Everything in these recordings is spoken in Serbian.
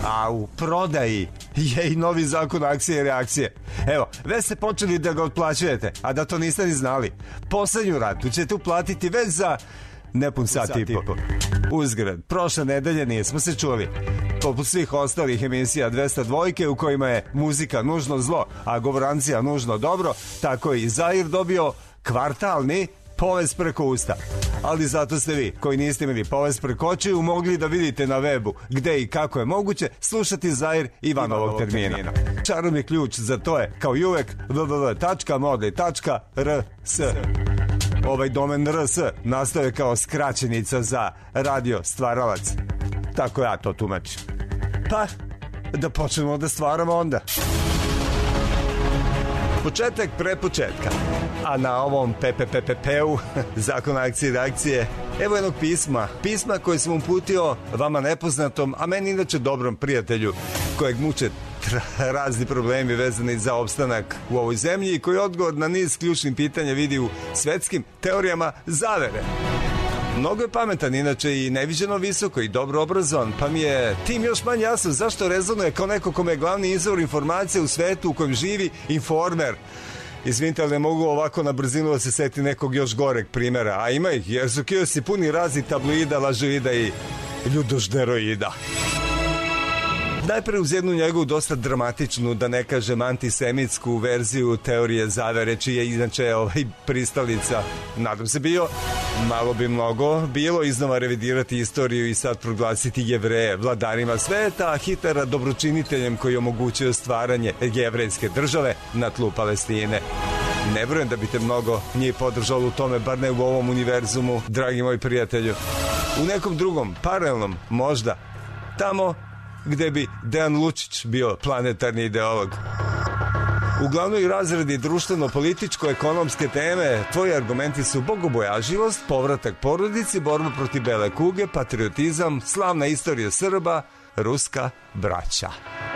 a u prodaji je i novi zakon akcije i reakcije. Evo, već ste počeli da ga otplaćujete, a da to niste ni znali. Poslednju ratu ćete uplatiti već za nepun sat i po. Uzgred, prošle nedelje nismo se čuli. Poput svih ostalih emisija 202 u kojima je muzika nužno zlo, a govorancija nužno dobro, tako je i Zair dobio kvartalni povez preko usta. Ali zato ste vi, koji niste imali povez preko očiju, mogli da vidite na webu gde i kako je moguće slušati Zair Ivanovog termina. Čarobni ključ za to je, kao i uvek, www.modli.rs. Ovaj domen RS nastaje kao skraćenica za radio stvaralac. Tako ja to tumačim. Pa, da počnemo da stvaramo onda. Početak pre početka. A na ovom PPPP-u, zakon akcije i reakcije, evo jednog pisma. Pisma koje sam uputio vama nepoznatom, a meni inače dobrom prijatelju, kojeg muče razni problemi vezani za opstanak u ovoj zemlji i koji odgovor na niz ključnih pitanja vidi u svetskim teorijama zavere. Mnogo je pametan, inače i neviđeno visoko i dobro obrazovan, pa mi je tim još manje jasno zašto rezonuje kao neko kome je glavni izvor informacije u svetu u kojem živi Informer. Izvinite, ali ne mogu ovako na brzinu da se seti nekog još goreg primjera, a ima ih, jer su kiosi puni razni tabloida, lažoida i ljudožderoida. Najpre uz jednu njegovu dosta dramatičnu, da ne kažem antisemitsku verziju teorije zavere, čiji je inače pristalica, nadam se bio, malo bi mnogo bilo iznova revidirati istoriju i sad proglasiti Jevreje vladarima sveta, a Hitlera dobročiniteljem koji omogućio stvaranje jevrejske države na tlu Palestine. Ne vjerujem da bi te mnogo njih podržalo u tome, bar ne u ovom univerzumu, dragi moji prijatelju. U nekom drugom, paralelnom, možda, tamo gde bi Dejan Lučić bio planetarni ideolog. U glavnoj razredi društveno-političko-ekonomske teme tvoji argumenti su bogobojažljivost, povratak porodici, borba protiv bele kuge, patriotizam, slavna istorija Srba, ruska braća.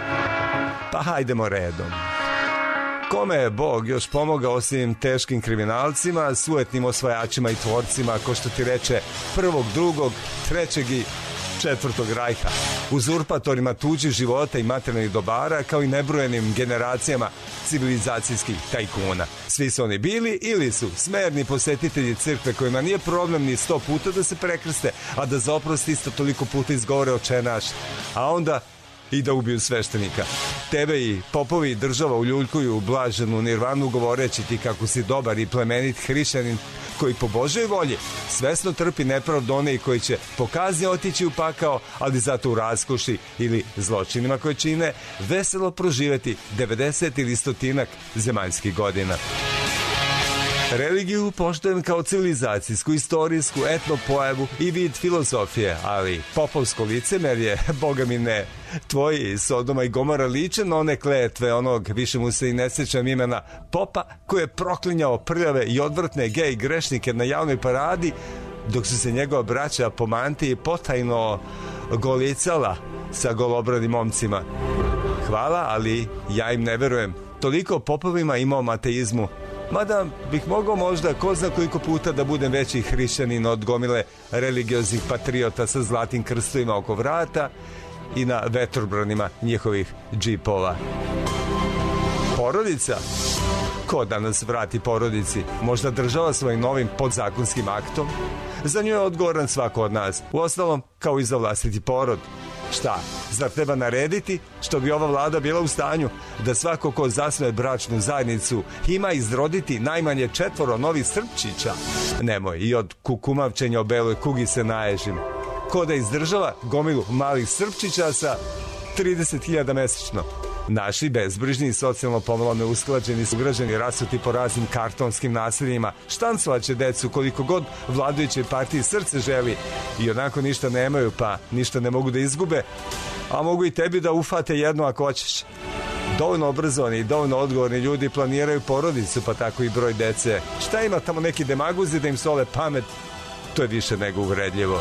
Pa hajdemo redom. Kome je Bog još pomogao osim teškim kriminalcima, sujetnim osvajačima i tvorcima, ko što ti reče prvog, drugog, trećeg i četvrtog rajha, uzurpatorima tuđih života i materijalnih dobara, kao i nebrojenim generacijama civilizacijskih tajkuna. Svi su oni bili ili su smerni posetitelji crkve kojima nije problem ni 100 puta da se prekrste, a da za oprost isto toliko puta izgovore Oče naš, a onda i da ubiju sveštenika. Tebe i popovi država uljuljkuju u blaženu nirvanu govoreći ti kako si dobar i plemenit hrišćanin koji po Božoj volji svesno trpi nepravdu onih koji će po kazni otići u pakao, ali zato u raskoši ili zločinima koje čine veselo proživeti 90 ili 100 zemaljskih godina. Religiju poštujem kao civilizacijsku, istorijsku, etno pojavu i vid filozofije, ali popovsko licemerje, boga mi ne, tvoji Sodoma i Gomora liče na one kletve onog, više mu se i ne sjećam imena, popa koji je proklinjao prljave i odvrtne gej grešnike na javnoj paradi, dok su se njegova braća po mantiji potajno golicala sa golobranim momcima. Hvala, ali ja im ne verujem. Toliko popovima ima o ateizmu. Mada bih mogao možda ko zna koliko puta da budem veći hrišćanin od gomile religioznih patriota sa zlatim krstovima oko vrata i na vetrobranima njihovih džipova. Porodica? Ko da nas vrati porodici? Možda država svojim novim podzakonskim aktom? Za nju je odgovoran svako od nas. Uostalom, kao i za vlastiti porod. Šta? Zar treba narediti što bi ova vlada bila u stanju da svako ko zasnuje bračnu zajednicu ima izroditi najmanje 4 novih Srpčića? Nemoj, i od kukumavčenja o beloj kugi se naježim. Ko da izdržava gomilu malih Srpčića sa 30.000 mesečno? Naši bezbrižni i socijalno pomalo neusklađeni sugrađani rasuti po raznim kartonskim naseljima štancovaće decu koliko god vladajućoj partiji srce želi i onako ništa nemaju, pa ništa ne mogu da izgube, a mogu i tebi da ufate jedno ako hoćeš. Dovoljno obrazovani i dovoljno odgovorni ljudi planiraju porodicu, pa tako i broj dece. Šta ima tamo neki demaguzi da im sole pamet? To je više nego uvredljivo.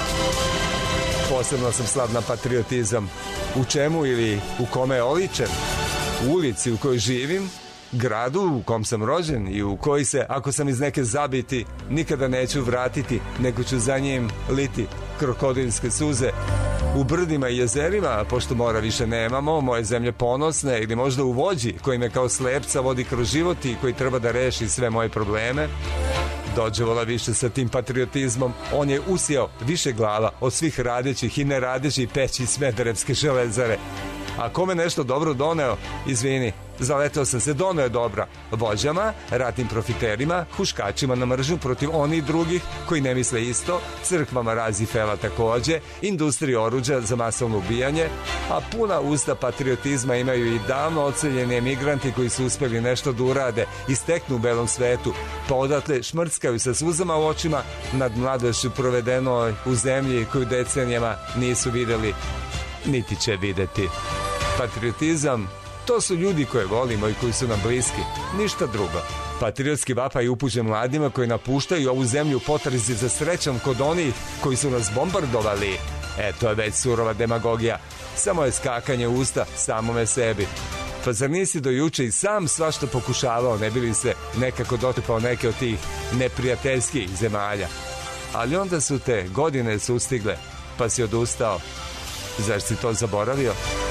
Posebno sam slab na patriotizam. U čemu ili u kome je oličen? U ulici u kojoj živim, gradu u kom sam rođen i u koji se, ako sam iz neke zabiti, nikada neću vratiti, nego ću za njim liti krokodilske suze u brdima i jezerima, pošto mora više nemamo, moje zemlje ponosne, ili možda u vođi koji me kao slepca vodi kroz život i koji treba da reši sve moje probleme. Dođevola više sa tim patriotizmom. On je usijao više glava od svih radećih i neradećih peći Smederevske železare. A kome nešto dobro doneo, izvini, zaletao sam se, doneo je dobra vođama, ratnim profiterima, huškačima na mržnju protiv onih drugih koji ne misle isto, crkvama Razifela takođe, industriji oruđa za masovno ubijanje, a puna usta patriotizma imaju i davno oceljeni emigranti koji su uspeli nešto da urade i steknu u belom svetu, pa odatle šmrckaju sa suzama u očima nad mladošću provedenoj u zemlji koju decenijama nisu videli, niti će videti. Patriotizam, to su ljudi koje volimo i koji su nam bliski, ništa drugo. Patriotski vapaj upućen mladima koji napuštaju ovu zemlju u potrazi za srećom kod onih koji su nas bombardovali. To je već surova demagogija, samo je skakanje usta samome sebi. Pa zar nisi do juče i sam svašta pokušavao, ne bi li se nekako dotrpao neke od tih neprijateljskih zemalja? Ali onda su te godine sustigle, pa si odustao. Zar si to zaboravio?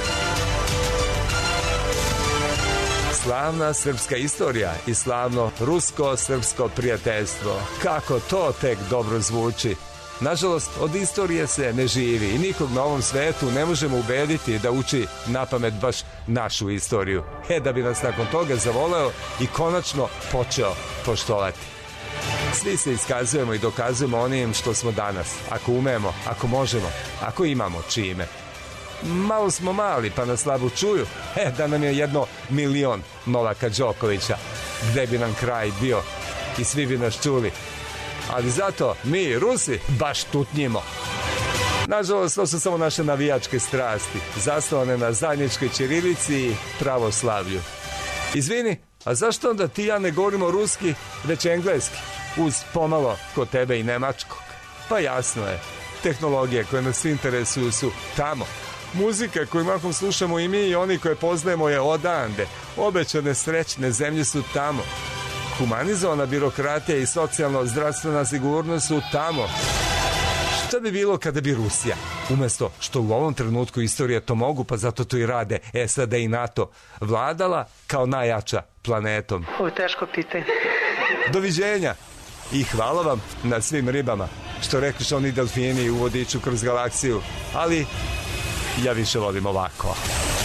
Slavna srpska istorija i slavno rusko-srpsko prijateljstvo. Kako to tek dobro zvuči. Nažalost, od istorije se ne živi i nikog na ovom svetu ne možemo ubediti da uči napamet baš našu istoriju. Da bi nas nakon toga zavoleo i konačno počeo poštovati. Svi se iskazujemo i dokazujemo onim što smo danas, ako umemo, ako možemo, ako imamo čime. Malo smo mali pa nas slabo čuju, da nam je 1.000.000 Novaka Đokovića, gde bi nam kraj bio i svi bi nas čuli. Ali zato mi, Rusi, baš tutnjimo. Nažalost, to su samo naše navijačke strasti, zasnovane na zajedničkoj ćirilici i pravoslavlju. Izvini, a zašto onda ti ja ne govorimo ruski, već engleski, uz pomalo kod tebe i nemačkog? Pa jasno je, tehnologije koje nas interesuju su tamo. Muzika koju mahom slušamo i mi i oni koje poznajemo je odande. Obećane srećne zemlje su tamo. Humanizovana birokratija i socijalno-zdravstvena sigurnost su tamo. Šta bi bilo kada bi Rusija, umesto što u ovom trenutku istorije to mogu, pa zato to i rade SAD i NATO, vladala kao najjača planetom? Ovo je teško pitanje. Doviđenja i hvala vam na svim ribama, što rekliš oni delfini u vodiču kroz galaksiju, ali ja više volim ovako.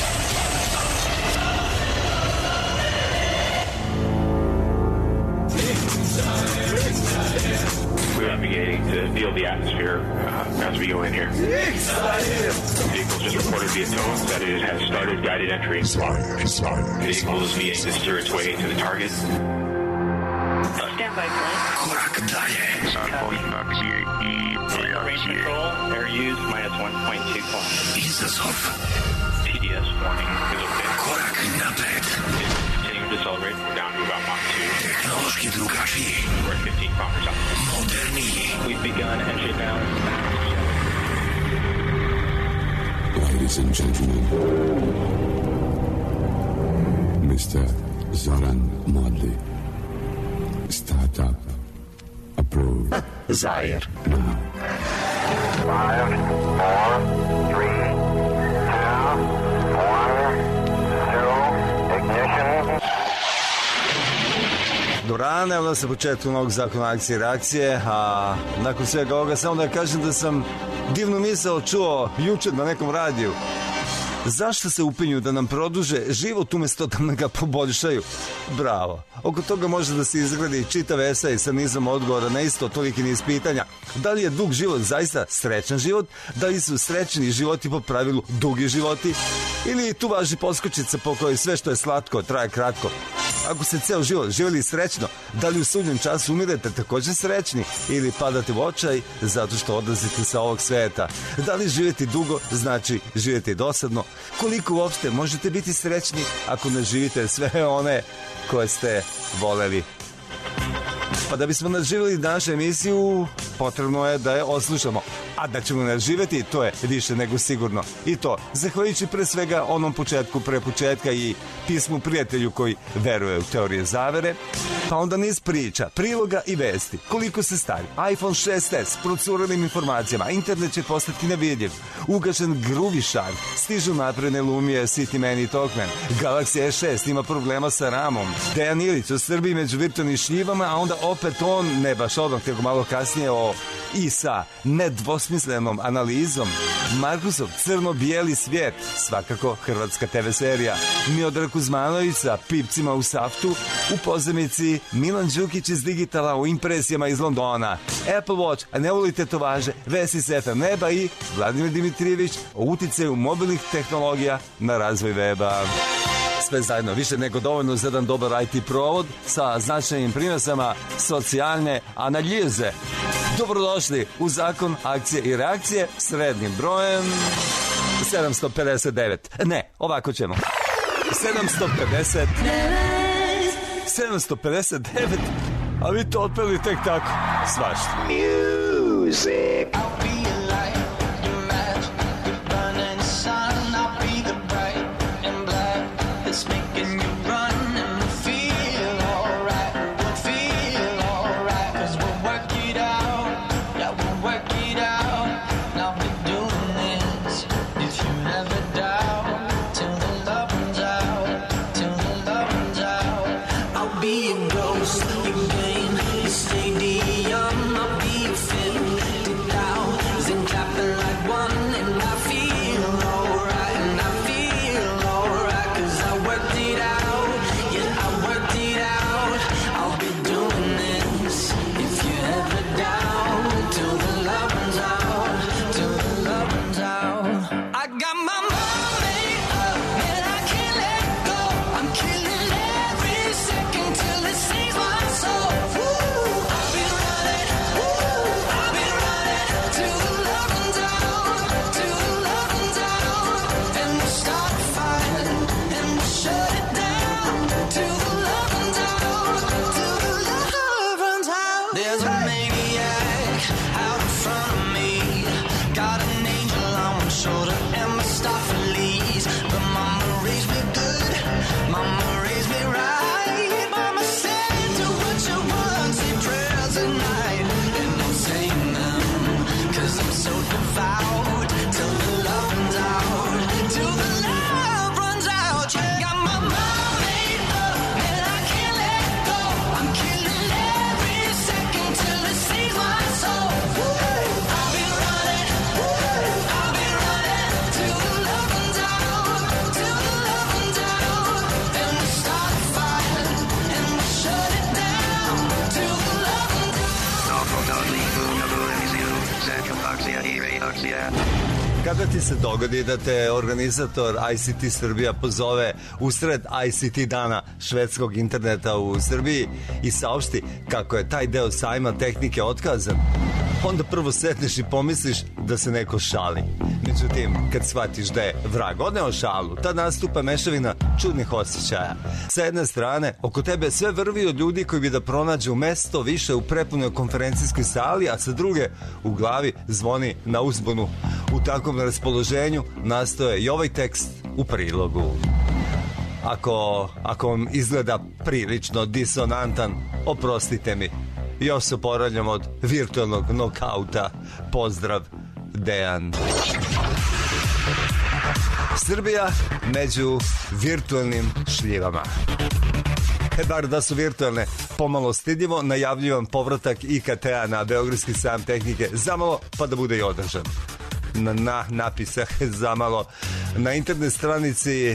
We're navigating to feel the atmosphere as we go in here. The vehicle just reported via tones that it has started guided entry. The vehicle is being steer its way to the target. Stand by, please. Korak dalje. Range control, air use -1.2 kilometers. Izazov. TDS warning is okay. Korak napred. Continuing to accelerate, we're down to about Mach 2. Tehnološki drugačiji. We're at 15 kilometers out. Moderniji. We've begun entry bound. Ladies and gentlemen, Mr. Zoran Modli. Startup approved. Zaire. Now. 5, 4, 3, 2, 1, 0, ignition. Durane, evo nas na početku novog zakona akcije i reakcije, a nakon svega ovoga samo da kažem da sam divnu misao čuo juče na nekom radiju. Zašto se upinju da nam produže život umesto da nam ga poboljšaju? Bravo. Oko toga može da se izgradi čitav esej sa nizom odgovora na isto toliki niz pitanja. Da li je dug život zaista srećan život? Da li su srećni životi po pravilu dugi životi? Ili tu važi poskočica po kojoj sve što je slatko traje kratko? Ako ste ceo život živjeli srećno, da li u sudnjem času umirete također srećni ili padate u očaj zato što odlazite sa ovog sveta? Da li živjeti dugo znači živjeti dosadno? Koliko uopšte možete biti srećni ako ne živite sve one koje ste voleli? Pa da bismo nadživjeli našu emisiju, potrebno je da je odslušamo. A da ćemo nadživeti, to je više nego sigurno. I to, zahvaljujući pre svega onom početku pre početka i pismu prijatelju koji veruje u teorije zavere, pa onda niz priča, priloga i vesti. Koliko se stari, iPhone 6s s procurenim informacijama, internet će postati nevidljiv, ugašen gruvišar, stižu napredne Lumije, Cityman i Talkman, Galaxy S6 ima problema sa ramom, Dejan Ilić u Srbiji među virtualnim šljivama, a onda opet on, ne baš odmah, tego malo kasnije i sa nedvosmislenom analizom Markusov crno-bijeli svijet, svakako hrvatska TV serija, Miodrag Kuzmanović sa pipcima u saftu, u pozemici Milan Đukić iz Digitala u impresijama iz Londona, Apple Watch, a ne volite tovaže, vesti s FM neba i Vladimir Dimitrijević o uticaju mobilnih tehnologija na razvoj weba. Sve zajedno više nego dovoljno za jedan dobar IT provod sa značajnim prinosama socijalne analize. Dobrodošli u zakon akcije i reakcije srednjim brojem 759. Ne, ovako ćemo. 759, a vi to otpeli tek tako. Svašta. Music. Kada ti se dogodi da te organizator ICT Srbija pozove usred ICT dana švedskog interneta u Srbiji i saopšti kako je taj deo sajma tehnike otkazan, onda prvo setneš i pomisliš da se neko šali. Međutim, kad shvatiš da je vrag odneo šalu, tad nastupa mešavina čudnih osjećaja. Sa jedne strane, oko tebe sve vrvi od ljudi koji bi da pronađu mesto više u prepunoj konferencijskoj sali, a sa druge, u glavi zvoni na uzbunu. U takvom raspoloženju nastoje i ovaj tekst u prilogu. Ako vam izgleda prilično disonantan, oprostite mi. Još se oporavljam od virtualnog nokauta. Pozdrav, Dejan. Srbija među virtualnim šljivama. Bar da su virtualne, pomalo stidljivo, najavljujem povratak IKT-a na Beogradski sajam tehnike zamalo, pa da bude i održan. Na napisah zamalo na internet stranici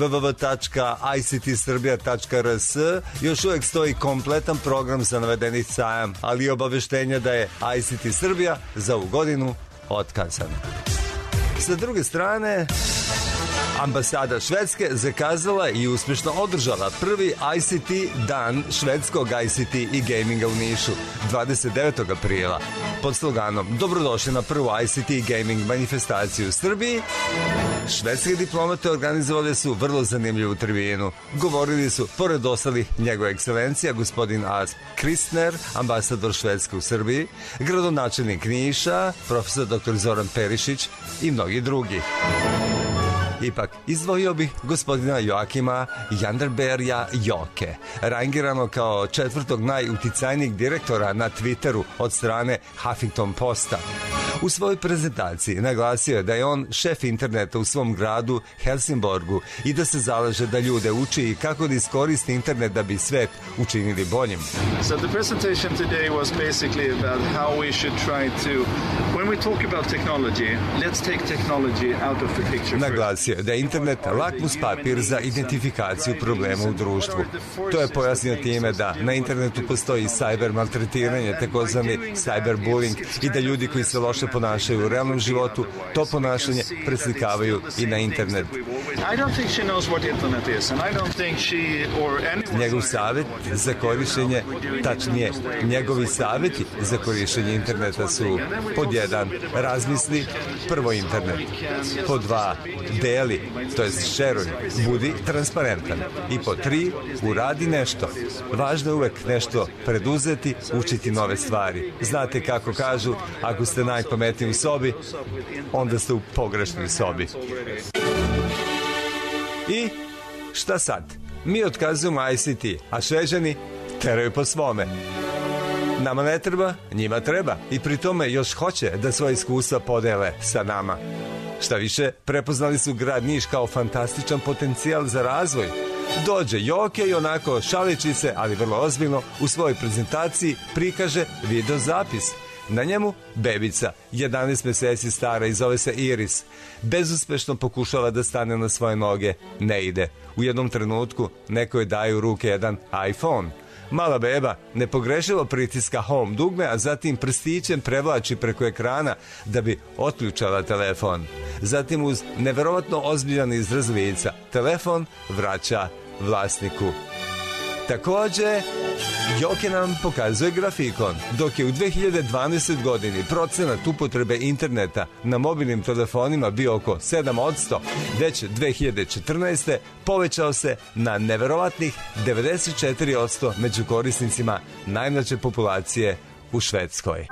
www.ictserbia.rs još uvijek stoji kompletan program za navedeni sajam, ali i obaveštenje da je ICT Srbija za ovu godinu otkazan. Sa druge strane, Ambasada Švedske zakazala i uspješno održala prvi ICT dan švedskog ICT i gaminga u Nišu 29. aprila pod sloganom Dobrodošli na prvu ICT i gaming manifestaciju u Srbiji. Švedske diplomate organizovali su vrlo zanimljivu tribinu. Govorili su, pored ostalih, njegova ekscelencija, gospodin As Kristner, ambasador Švedske u Srbiji, gradonačelnik Niša, profesor dr. Zoran Perišić i mnogi drugi. Ipak, izdvojio bih gospodina Joakima Janderberja Joke, rangirano kao 4. najuticajnijeg direktora na Twitteru od strane Huffington Posta. U svojoj prezentaciji naglasio je da je on šef interneta u svom gradu Helsingborgu i da se zalaže da ljude uči kako da iskoristi internet da bi svet učinili boljim. So the presentation today was basically about how we should try to, when we talk about technology, let's take technology out of the picture. Naglasio je da je internet lakmus papir za identifikaciju problema u društvu. To je pojasnio time da na internetu postoji cyber maltretiranje, takozvani cyberbullying, i da ljudi koji se loše ponašaju u realnom životu, to ponašanje preslikavaju i na internet. Njegov savjet za korišćenje, tačnije, njegovi savjeti za korišćenje interneta su: pod 1, razmisli prvo internet; pod 2, deli, to jest šeruj, budi transparentan; i pod 3, uradi nešto. Važno je uvek nešto preduzeti, učiti nove stvari. Znate kako kažu, ako ste najpametniji u sobi, onda ste u pogrešnoj sobi. I šta sad? Mi otkazujemo ICT, a Šveđani teraju po svome. Nama ne treba, njima treba, i pri tome još hoće da svoje iskustva podele sa nama. Šta više, prepoznali su grad Niš kao fantastičan potencijal za razvoj. Dođe Joke i onako šalići se, ali vrlo ozbiljno, u svojoj prezentaciji prikaže video zapis. Na njemu bebica, 11 meseci stara i zove se Iris. Bezuspešno pokušava da stane na svoje noge, ne ide. U jednom trenutku neko joj daje u ruke jedan iPhone. Mala beba nepogrešivo pritiska home dugme, a zatim prstićem prevlači preko ekrana da bi otključala telefon. Zatim uz neverovatno ozbiljan izraz lica telefon vraća vlasniku. Takođe, Joke nam pokazuje grafikon. Dok je u 2012. godini procenat upotrebe interneta na mobilnim telefonima bio oko 7%, već 2014. povećao se na neverovatnih 94% među korisnicima najmlađe populacije u Švedskoj.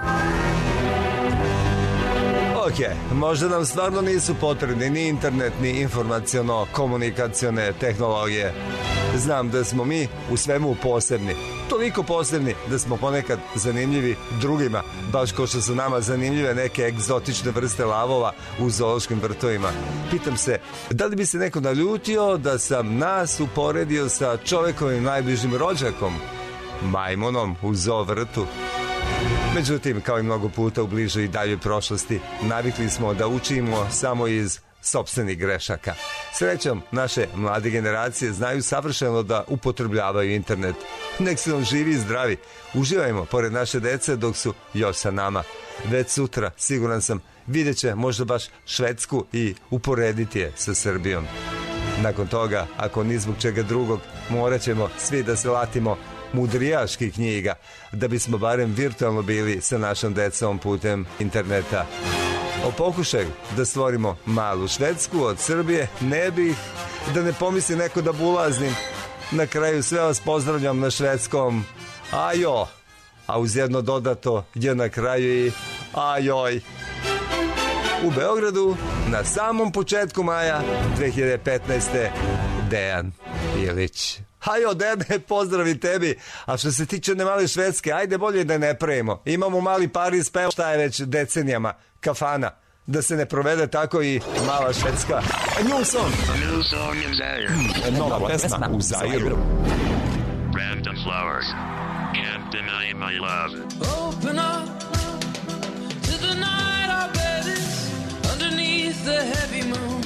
Ok, možda nam stvarno nisu potrebni ni internet, ni informaciono-komunikacione tehnologije. Znam da smo mi u svemu posebni. Toliko posebni da smo ponekad zanimljivi drugima, baš kao što su nama zanimljive neke egzotične vrste lavova u zoološkim vrtovima. Pitam se, da li bi se neko naljutio da sam nas uporedio sa čovekovim najbližim rođakom, majmunom u zoo vrtu? Međutim, kao i mnogo puta u bližoj i daljoj prošlosti, navikli smo da učimo samo iz sopstvenih grešaka. Srećom, naše mlade generacije znaju savršeno da upotrebljavaju internet. Nek su nam živi i zdravi. Uživajmo pored naše dece dok su još sa nama. Već sutra, siguran sam, vidjet će možda baš Švedsku i uporediti je sa Srbijom. Nakon toga, ako ni zbog čega drugog, morat ćemo svi da se latimo mudrijaških knjiga, da bismo barem virtualno bili sa našom decom putem interneta. O pokušaju da stvorimo malu Švedsku od Srbije ne bih, da ne pomisli neko da bulaznim. Na kraju sve vas pozdravljam na švedskom ajo, a uz jedno dodato je na kraju i ajoj. U Beogradu na samom početku maja 2015. Dejan Ilić. Hajo, Dede, pozdravi tebi. A što se tiče ne male Švedske, ajde bolje da ne pravimo. Imamo mali Paris, pa šta je već decenijama, kafana. Da se ne provede tako i mala Švedska. A new song. New song in Zaire. Nova pesma u Zairu. Random flowers. Can't deny my love. Open up to the night, our babies, underneath the heavy moon.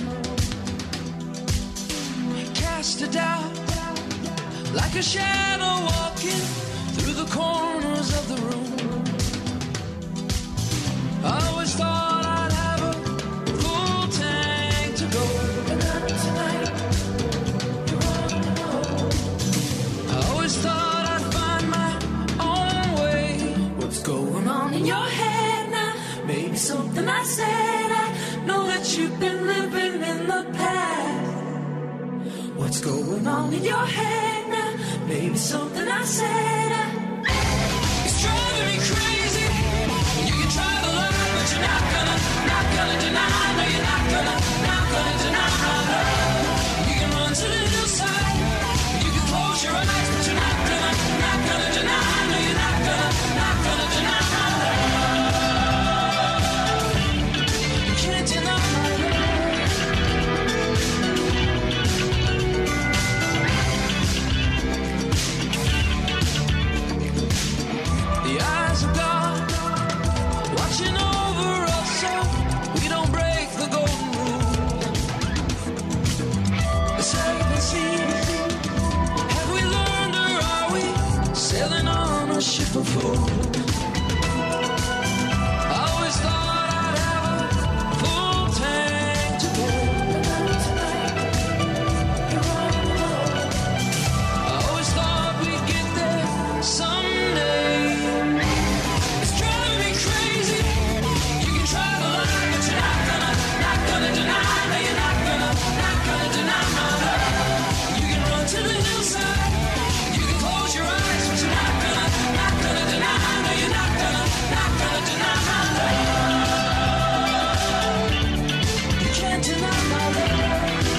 Cast it out like a shadow walking through the corners of the room. I always thought I'd have a full tank to go, and not tonight. on in your head now. Maybe something I said is driving me crazy. You can try to lie, but you're not gonna deny. No, you're not gonna deny my love. You can run to the hillside. You can close your eyes, but you're not gonna deny. No, you're not gonna deny my love. You can't deny my love. The eyes of God watching over us so we don't break the golden rule. The seven seas, have we learned or are we sailing on a ship of fools? I always thought I'd have a full tank to I always thought we'd get there someday. It's driving me crazy. You can try to lie, but you're not gonna deny. No, you're not gonna deny my love. You can run to the hillside. You can close your eyes, but you're not gonna deny. No, you're not gonna deny my love. You can't deny my love.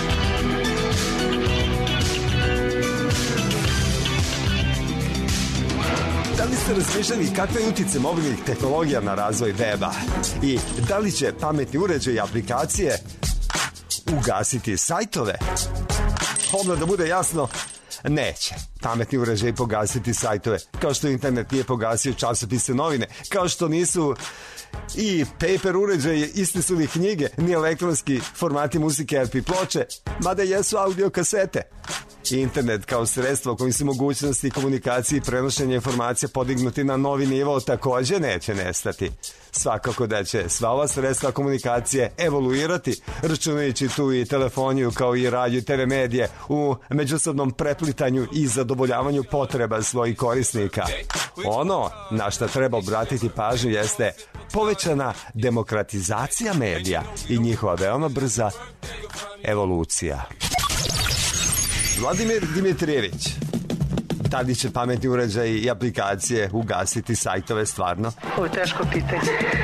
Da li ste razmišljali kakve je utice mobilnih tehnologija na razvoj weba? I da li će pametni uređaji i aplikacije ugasiti sajtove? Odmah da bude jasno, neće pametni uređaji pogasiti sajtove, kao što internet nije pogasio časopise, novine, kao što nisu i paper uređaji, iste su ni knjige, ni elektronski formati muzike, LP ploče, mada jesu audio kasete. Internet kao sredstvo kojim se mogućnosti komunikacije i prenošenja informacija podignuti na novi nivo takođe neće nestati. Svakako da će sva ova sredstva komunikacije evoluirati, računajući tu i telefoniju kao i radio i TV medije u međusobnom preplitanju i zadovoljavanju potreba svojih korisnika. Ono na šta treba obratiti pažnju jeste povećana demokratizacija medija i njihova veoma brza evolucija. Vladimir Dimitrijević, da li će pametni uređaji i aplikacije ugasiti sajtove stvarno? Ovo je teško pitanje.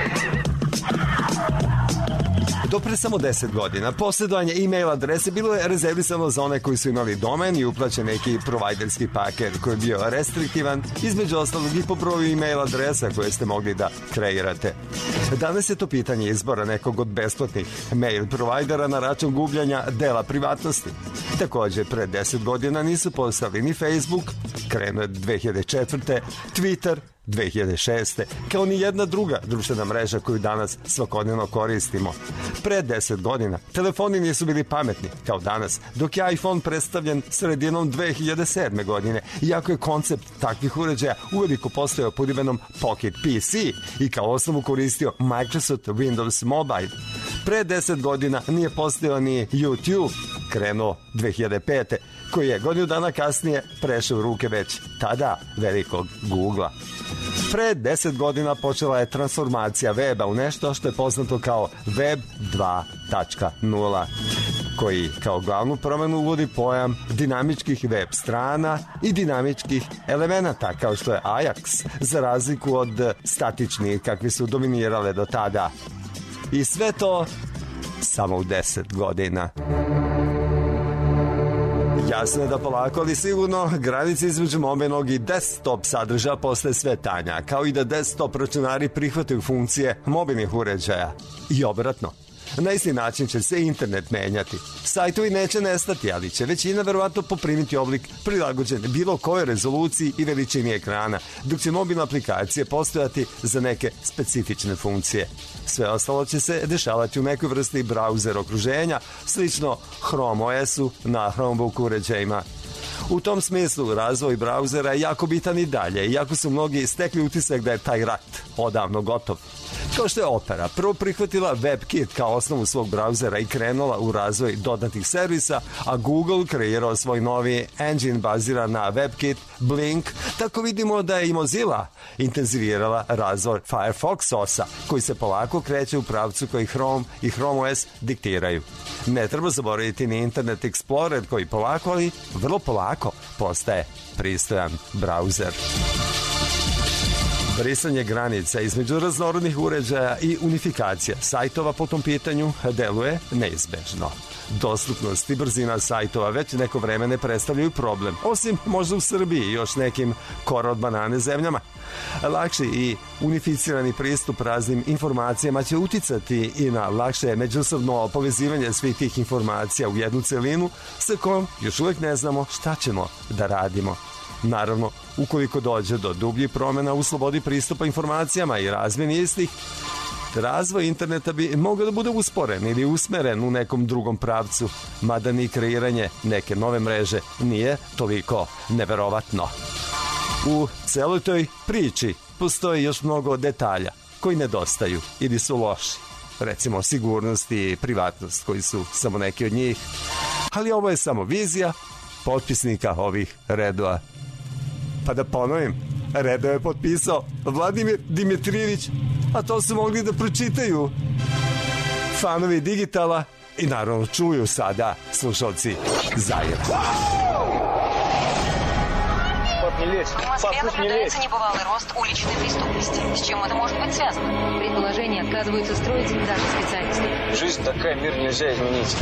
Do pre samo 10 godina posjedovanje e-mail adrese bilo je rezervisano za one koji su imali domen i uplaćen neki provajderski paket koji je bio restriktivan, između ostalog i po broju e-mail adresa koje ste mogli da kreirate. Danas je to pitanje izbora nekog od besplatnih mail provajdera na račun gubljanja dela privatnosti. Takođe, pre 10 godina nisu postali ni Facebook, krenuo je 2004. Twitter, 2006. kao ni jedna druga društvena mreža koju danas svakodnevno koristimo. Pre 10 godina telefoni nisu bili pametni kao danas, dok je iPhone predstavljen sredinom 2007. godine, iako je koncept takvih uređaja uveliko postojao pod imenom Pocket PC i kao osnovu koristio Microsoft Windows Mobile. Pre 10 godina nije postojao ni YouTube, krenuo 2005. koji je godinu dana kasnije prešao u ruke već tada velikog Googlea. Pre 10 godina počela je transformacija weba u nešto što je poznato kao Web 2.0, koji kao glavnu promenu uvodi pojam dinamičkih web strana i dinamičkih elemenata, kao što je Ajax, za razliku od statičnih kakvi su dominirale do tada. I sve to samo u 10 godina. Jasno je da polako, ali sigurno, granice između mobilnog i desktop sadržaja postaje sve tanja, kao i da desktop računari prihvataju funkcije mobilnih uređaja. I obratno. Na isti način će se internet menjati. Sajtovi neće nestati, ali će većina verovatno poprimiti oblik prilagođen bilo kojoj rezoluciji i veličini ekrana, dok će mobilne aplikacije postojati za neke specifične funkcije. Sve ostalo će se dešavati u nekoj vrsti brauzer okruženja, slično Chrome OS-u na Chromebook uređajima. U tom smislu razvoj brauzera je jako bitan i dalje, iako su mnogi stekli utisak da je taj rat odavno gotov. Kao što je Opera prvo prihvatila WebKit kao osnovu svog brauzera i krenula u razvoj dodatnih servisa, a Google kreirao svoj novi engine baziran na WebKit, Blink, tako vidimo da je i Mozilla intenzivirala razvoj Firefox OS-a, koji se polako kreće u pravcu koji Chrome i Chrome OS diktiraju. Ne treba zaboraviti ni Internet Explorer koji polako, ali vrlo polako postaje pristojan brauzer. Brisanje granica između raznorodnih uređaja i unifikacija sajtova po tom pitanju deluje neizbežno. Dostupnost i brzina sajtova već neko vreme ne predstavljaju problem, osim možda u Srbiji i još nekim kora od banane zemljama. Lakši i unificirani pristup raznim informacijama će uticati i na lakše međusobno povezivanje svih tih informacija u jednu celinu sa kojom još uvek ne znamo šta ćemo da radimo. Naravno, ukoliko dođe do dubljih promjena u slobodi pristupa informacijama i razmjeni istih, razvoj interneta bi mogao da bude usporen ili usmeren u nekom drugom pravcu, mada ni kreiranje neke nove mreže nije toliko neverovatno. U celoj toj priči postoji još mnogo detalja koji nedostaju ili su loši. Recimo sigurnost i privatnost koji su samo neki od njih. Ali ovo je samo vizija potpisnika ovih redova. Pa da ponovim, redove je potpisao Vladimir Dimitrijević, a to su mogli da pročitaju fanovi digitala i naravno čuju sada slušalci Zaira. В Москве наблюдается небывалый рост уличной преступности. С чем это может быть связано? Предположения отказываются строить даже специалисты. Жизнь такая, мир нельзя изменить.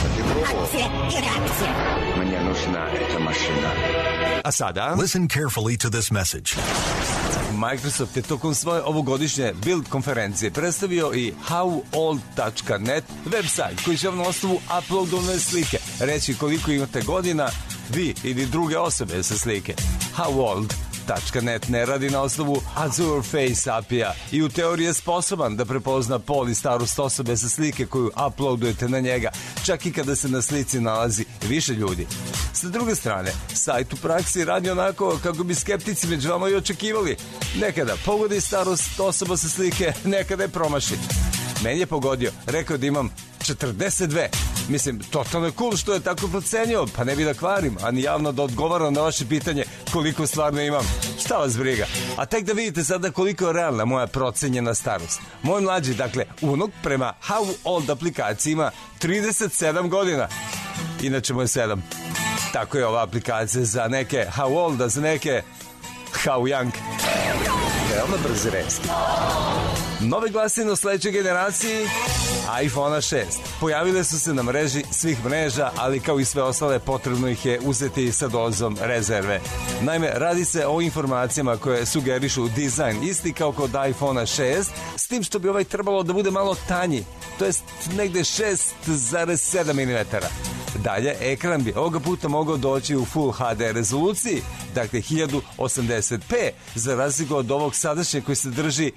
Мне нужна эта машина. A sada? Listen carefully to this message. Microsoft je tokom svoje ovogodišnje Build konferencije predstavio i howold.net website koji će vam na osnovu uploadovne slike reći koliko imate godina vi ili druge osobe sa slike. Howold.net ne radi na osnovu Azure Face API-a i u teoriji je sposoban da prepozna pol i starost osobe sa slike koju uploadujete na njega, čak i kada se na slici nalazi više ljudi. Sa druge strane, sajt u praksi radi onako kako bi skeptici među vama i očekivali. Nekada pogodi starost osoba sa slike, nekada je promaši. Meni je pogodio, rekao da imam 42. Mislim, totalno je cool što je tako procenio, pa ne bi da kvarim, a ni javno da odgovaram na vaše pitanje koliko stvarno imam. Šta vas briga? A tek da vidite sada koliko je realna moja procenjena starost. Moj mlađi, dakle, unuk prema How Old aplikaciji ima 37 godina. Inače mu je 7. Tako je ova aplikacija za neke How Old, a za neke How Young. Veoma brzi reski. Nove glasine o sledećoj generaciji iPhone 6 pojavile su se na mreži svih mreža, ali kao i sve ostale potrebno ih je uzeti sa dozom rezerve. Naime, radi se o informacijama koje sugerišu dizajn isti kao kod iPhone 6, s tim što bi ovaj trebalo da bude malo tanji, to jest negde 6,7 mm. Dalje, ekran bi ovoga puta mogao doći u Full HD rezoluciji, dakle 1080p, za razliku od ovog sadašnjeg koji se drži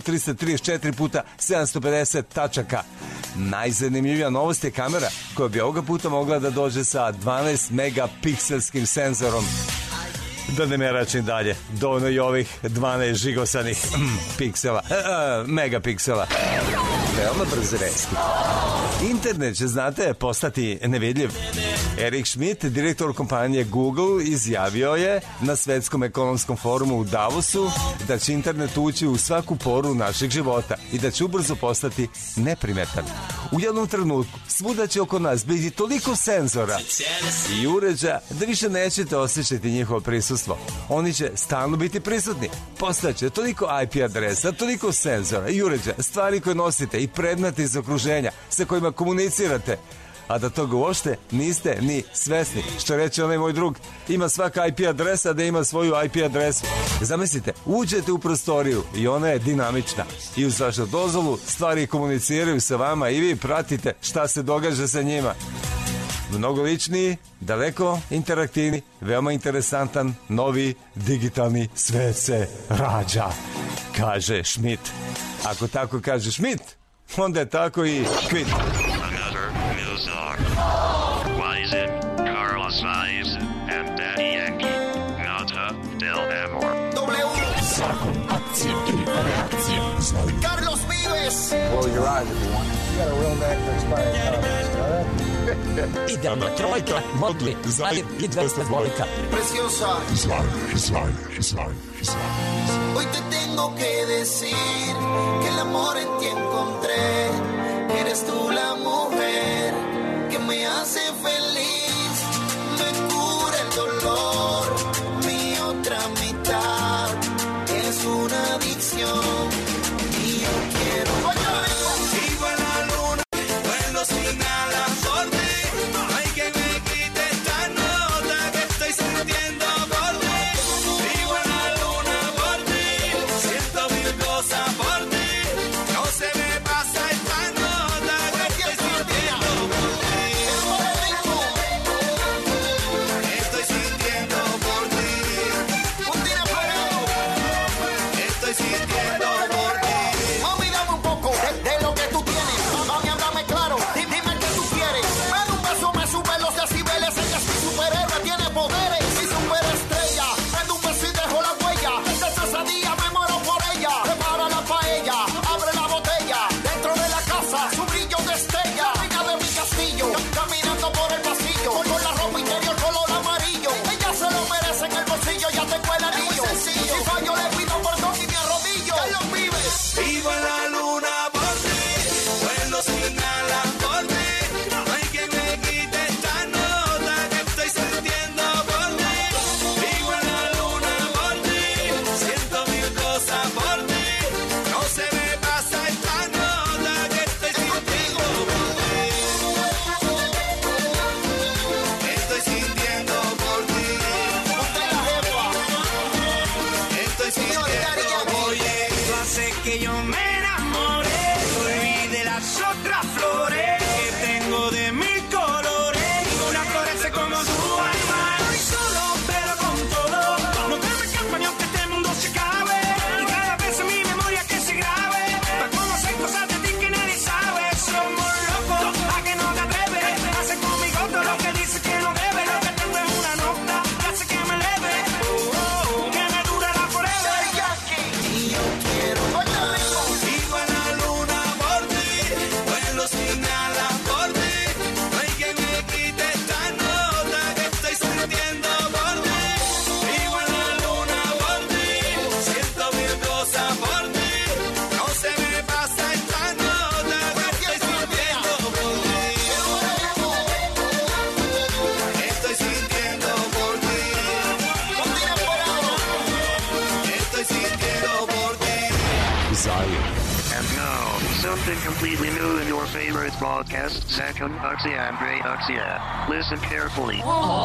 1334x750 tačaka. Najzanimljivija novost je kamera koja bi ovoga puta mogla da dođe sa 12 megapikselskim senzorom. Da ne meračim dalje, dovoljno i ovih 12 žigosanih piksela, megapiksela. Veoma brzi reski. Internet će, znate, postati nevidljiv. Eric Schmidt, direktor kompanije Google, izjavio je na Svetskom ekonomskom forumu u Davosu da će internet ući u svaku poru našeg života i da će ubrzo postati neprimetan. U jednom trenutku svuda će oko nas biti toliko senzora i uređaja da više nećete osjećati njihovo prisustvo. Oni će stalno biti prisutni. Postaće toliko IP adresa, toliko senzora i uređaja, stvari koje nosite i predmeti iz okruženja sa kojima komunicirate, a da toga uopšte niste ni svesni. Što reče onaj moj drug, ima svaka IP adresa da ima svoju IP adresu. Zamislite, uđete u prostoriju i ona je dinamična i uz vašu dozvolu stvari komuniciraju sa vama i vi pratite šta se događa sa njima. Mnogo ličniji, daleko interaktivni, veoma interesantan, novi digitalni svet se rađa, kaže Schmidt. Ako tako kaže Schmidt, onda je tako i Quit. Another news dog. Why is it Carlos Sainz and Daddy Yankee? Nota del Amor. Svakog akcija i reakcija. Carlos eyes. Close your eyes if you want. You got a real knack for inspiring comments, you know that? Idemo, trojka, modli, zalim i 200 dvojka. Preciosa. Hoy te tengo que decir que el amor en ti encontré. Eres tú la mujer que me hace feliz, me cura el dolor. Mi otra mitad es una adicción y yo quiero. Sigo en la luna, vuelo sin alas por ti. No hay que me quite esta nota que estoy sintiendo por ti. Sigo en la luna por ti, siento mil cosas por ti. No se me pasa esta nota que estoy sintiendo por ti. Estoy sintiendo por ti. Un tiro parado. Estoy sintiendo por ti. Mami, dame un poco de lo que tú tienes. Mami, háblame claro. Dime qué tú quieres. Ven un beso, me sube los decibeles. Ella es mi superhéroe, tiene poderes. Mi superestrella. Prende un beso y dejo la huella. Desde ese día me muero por ella. Prepara la paella. Abre la botella. Dentro de la casa, su brillo destella. Reina de mi castillo. Caminando por el pasillo. Con la ropa interior color amarillo. Ella se lo merece en el bolsillo. Ya tengo el anillo. Si fallo le pido perdón y me arrodillo. Carlos Vives. Vivo en la luna por ti. Vuelo sin alas por ti. No hay que me quite esta nota que estoy sintiendo por ti. Vivo en la luna por ti. Siento mil cosas por ti. No se me pasa esta nota que estoy sintiendo por ti. Estoy sintiendo por ti. Usted la jefa. Estoy sintiendo por ti. Tú haces que yo me enamore. Olvide las otras flores que tengo de mil colores. Ninguna florece como tú, alma. Estoy solo, pero con todo. No te me escapas ni aunque este mundo se acabe. Y cada vez en mi memoria que se grabe. Para conocer cosas de ti que nadie sabe. Somos locos, a que no te atreves. Hace conmigo todo lo que dices que no debe. Lo que tengo es una nota que hace que me eleve. Que me dure la forever. Y yo quiero. Vivo en la luna por ti. Vuelo sin alas por ti. No hay que me quite esta nota que estoy sintiendo por ti. Vivo en la luna por ti. Siento mil cosas por ti. No se me pasa esta nota que estoy sintiendo por ti. Estoy sintiendo por ti. Estoy sintiendo por ti. And now, something completely new in your favorite podcast, Second Oxyandre Oxia. Listen carefully.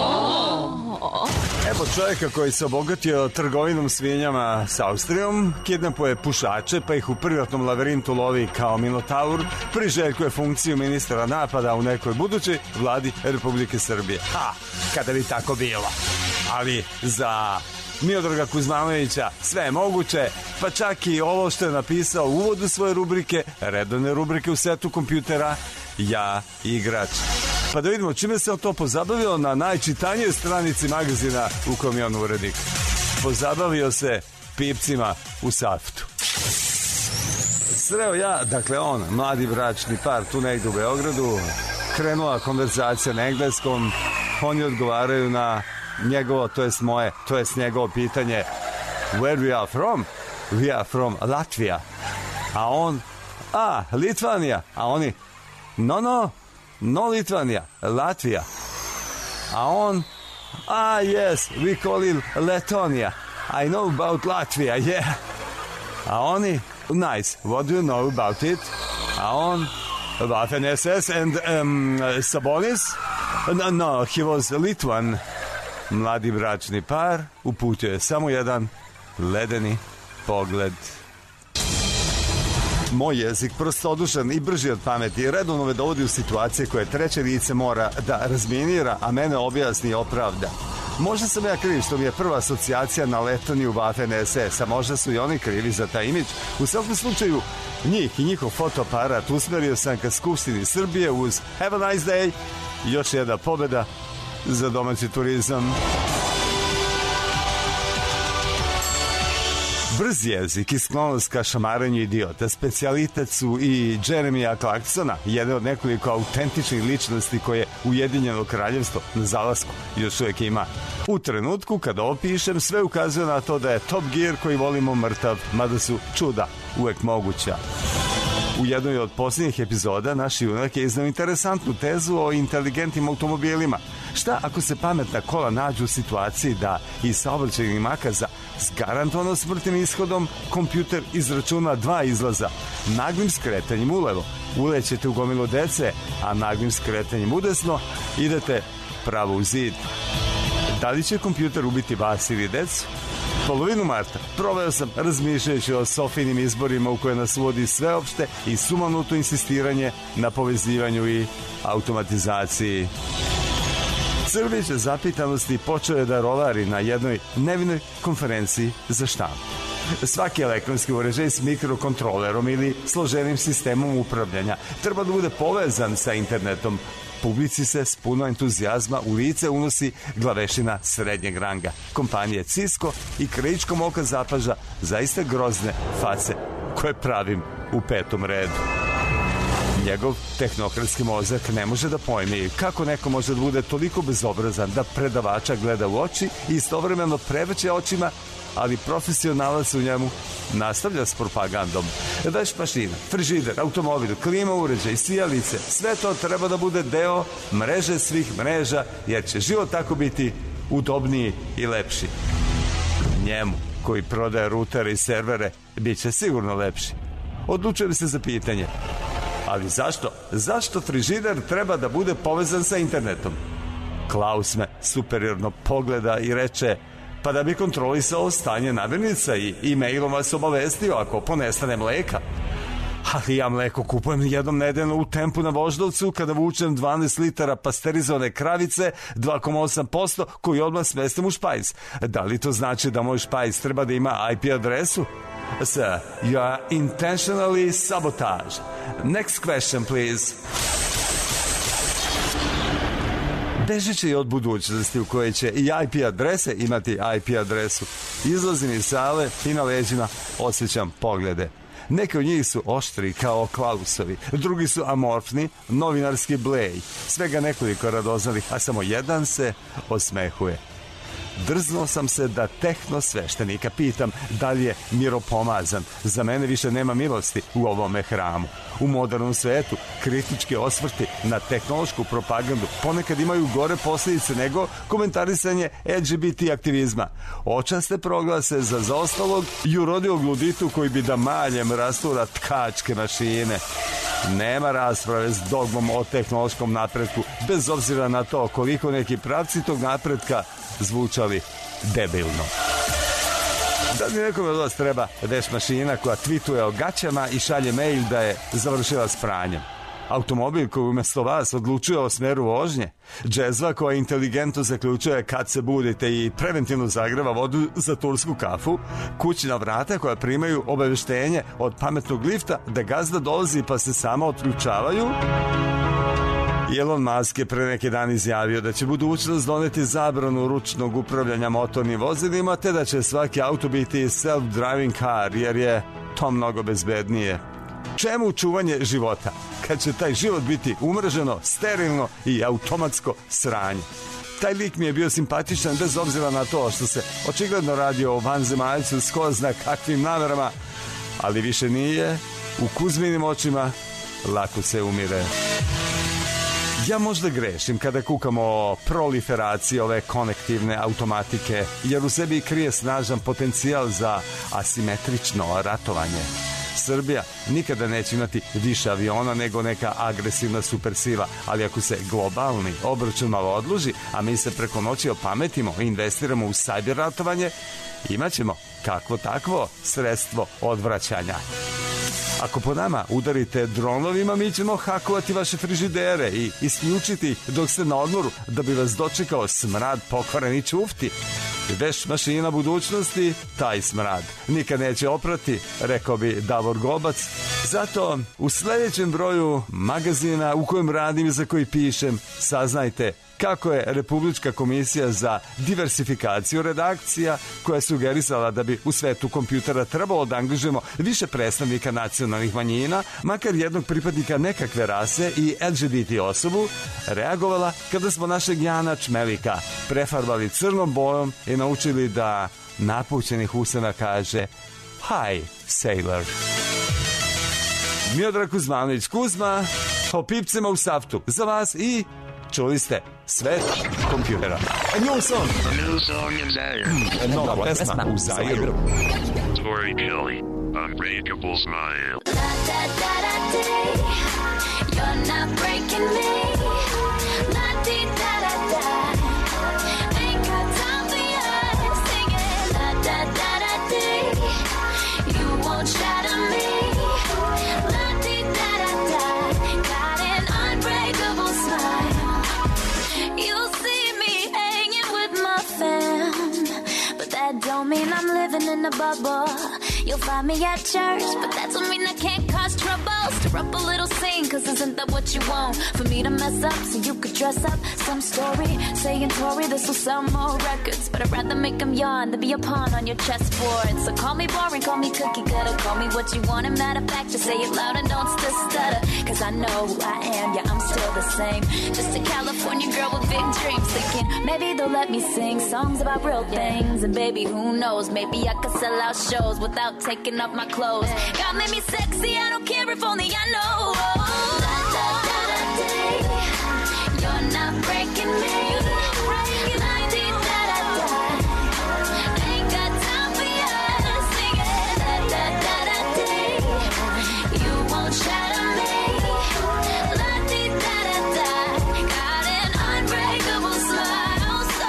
Evo čovjeka koji se obogatio trgovinom svinjama s Austrijom, kidnapuje pušače pa ih u privatnom lavirintu lovi kao minotaur, priželjkuje funkciju ministra napada u nekoj budućoj vladi Republike Srbije. Ha, kada bi tako bilo. Ali za Miodraga Kuzmanovića sve je moguće, pa čak i ovo što je napisao u uvodu svoje rubrike, redovne rubrike u setu kompjutera, ja igrač. Pa da vidimo čime se on to pozabavio na najčitanijoj stranici magazina u kojem je on urednik. Pozabavio se pipcima u Saftu. Sreo ja, dakle on, mladi bračni par tu negdje u Beogradu, krenula konverzacija na engleskom, oni odgovaraju na njegovo, to jest moje, to jest njegovo pitanje where we are from? We are from Latvia. A on, Litvanija. A oni, no Litvanija, Latvija. A on, yes, we call it Letonia. I know about Latvia, yeah. A oni, nice, what do you know about it? A on, Waffen SS and Sabonis? No, he was Litvan. Mladi bračni par uputio je samo jedan ledeni pogled. Moj jezik, prostodušan i brži od pameti, redovno me dovodi u situacije koje treće lice mora da razminira, a mene objasni i opravda. Možda sam ja kriv što mi je prva asocijacija na Letoniju Waffen SS, a možda su i oni krivi za taj imidž. U svakom slučaju, njih i njihov fotoaparat usmerio sam ka Skupštini Srbije uz Have a nice day, još jedna pobjeda za domaći turizam. Brz jezik i sklonost ka šamaranju idiota specijalitet su i Jeremija Clarksona, jedan od nekoliko autentičnih ličnosti koje Ujedinjeno kraljevstvo na zalasku još uvijek ima. U trenutku kada ovo pišem, sve ukazuje na to da je Top Gear koji volimo mrtav, mada su čuda uvek moguća. U jednoj od posljednjih epizoda naš junak je iznao interesantnu tezu o inteligentnim automobilima. Šta ako se pametna kola nađu u situaciji da iz saobraćajnih makaza s garantovano smrtnim ishodom kompjuter izračuna 2 izlaza. Naglim skretanjem ulevo ulećete u gomilu dece, a naglim skretanjem udesno idete pravo u zid. Da li će kompjuter ubiti vas ili decu? Polovinu marta proveo sam razmišljajući o Sofijinim izborima u koje nas vodi sveopšte i sumanuto insistiranje na povezivanju i automatizaciji. Crvić zapitanosti počeo je da rovari na jednoj nevinoj konferenciji za štampu. Svaki elektronski uređaj s mikrokontrolerom ili složenim sistemom upravljanja treba da bude povezan sa internetom. Publici se s puno entuzijazma u lice unosi glavešina srednjeg ranga kompanije Cisco i krajičkom oka zapaža zaista grozne face koje pravim u 5. redu. Njegov tehnokratski mozak ne može da pojmi kako neko može da bude toliko bezobrazan da predavača gleda u oči i istovremeno prevrće očima, ali profesionalac u njemu nastavlja s propagandom. Veš mašina, frižider, automobil, klima uređaj, sijalice, sve to treba da bude deo mreže svih mreža, jer će život tako biti udobniji i lepši. Njemu, koji prodaje rutere i servere, bit će sigurno lepši. Odlučujem se za pitanje. Ali zašto? Zašto frižider treba da bude povezan sa internetom? Klaus me superiorno pogleda i reče: pa da bi kontrolisao stanje namirnica i e-mailom vas obavestio ako ponestane mleka. Ali ja mleko kupujem jednom nedeljno u Tempu na Voždovcu kada vučem 12 litara pasterizovane kravice 2,8% koji odmah smestim u špajz. Da li to znači da moj špajz treba da ima IP adresu? Sir, you are intentionally sabotage. Next question, please. Bežeći je od budućnosti u kojoj će i IP adrese imati IP adresu. Izlazim iz sale i na leđima osjećam poglede. Neki od njih su oštri kao Klausovi, drugi su amorfni, novinarski blej. Svega nekoliko radoznalih, a samo jedan se osmehuje. Drznuo sam se da tehno sveštenika pitam da li je miropomazan. Za mene više nema milosti u ovome hramu. U modernom svetu kritički osvrti na tehnološku propagandu ponekad imaju gore posljedice nego komentarisanje LGBT aktivizma. Očaste proglase za zaostalog i urodilog luditu koji bi da maljem rastura tkačke mašine. Nema rasprave s dogmom o tehnološkom napretku, bez obzira na to koliko neki pravci tog napretka zvučali debilno. Da li nekome od vas treba veš mašina koja tvituje o gaćama i šalje mail da je završila s pranjem? Automobil koji umjesto vas odlučuje o smeru vožnje? Džezva koja inteligentno zaključuje kad se budite i preventivno zagreva vodu za tursku kafu? Kućna vrata koja primaju obaveštenje od pametnog lifta da gazda dolazi pa se sama otključavaju? Elon Musk je pre neki dan izjavio da će budućnost doneti zabranu ručnog upravljanja motornim vozilima te da će svaki auto biti self-driving car jer je to mnogo bezbednije. Čemu čuvanje života kad će taj život biti umrženo, sterilno i automatsko sranje? Taj lik mi je bio simpatičan bez obzira na to što se očigledno radi o vanzemaljcu s ko zna kakvim namerama, ali više nije. U Kuzminim očima lako se umire. Ja možda grešim kada kukam o proliferaciji ove konektivne automatike, jer u sebi krije snažan potencijal za asimetrično ratovanje. Srbija nikada neće imati više aviona nego neka agresivna supersila, ali ako se globalni obračun malo odloži, a mi se preko noći opametimo i investiramo u cyber ratovanje, imaćemo kakvo takvo sredstvo odvraćanja. Ako po nama udarite dronovima, mi ćemo hakovati vaše frižidere i isključiti ih dok ste na odmoru da bi vas dočekao smrad pokvareni čufti. Veš mašina budućnosti, taj smrad. Nikad neće oprati, rekao bi Davor Gobac. Zato u sljedećem broju magazina u kojem radim i za koji pišem, saznajte kako je Republička komisija za diversifikaciju redakcija, koja je sugerisala da bi u svetu kompjutera trebalo da angažujemo više predstavnika nacionalnih manjina, makar jednog pripadnika nekakve rase i LGBT osobu, reagovala kada smo našeg Jana Čmelika prefarbali crnom bojom i naučili da napućenih usana kaže Hi, sailor. Miodrag Kuzmanović Kuzma, o pipcima u saftu za vas i čuli ste Svet kompjutera. A new song in Zaire. Nova pesma u Zairu. Tori Kelly, Unbreakable Smile. You're not breaking me. La-dee-da-da-da. Ain't got time for you. Singing la-da-da-da-dee. You won't shatter me. La-dee-da-da-da. Got an unbreakable smile. You'll see me hanging with my fam, but that don't mean I'm living in a bubble. You'll find me at church, but that don't mean I can't cause trouble. Stir up a little scene, cause isn't that what you want? For me to mess up so you could dress up some story, saying Tori, this will sell more records, but I'd rather make them yawn than be a pawn on your chessboard. So call me boring, call me cookie cutter, call me what you want, and matter of fact, just say it loud and don't stutter, cause I know who I am, yeah, I'm still the same. Just a California girl with big dreams, thinking maybe they'll let me sing songs about real things, and baby, who knows, maybe I could sell out shows without taking off my clothes. God made me sexy, I don't care if only I know. You're not breaking me. Ain't got time for you. Singing la-da-da-da-dee. You won't shatter me. La-dee-da-da-da. Got an unbreakable smile. So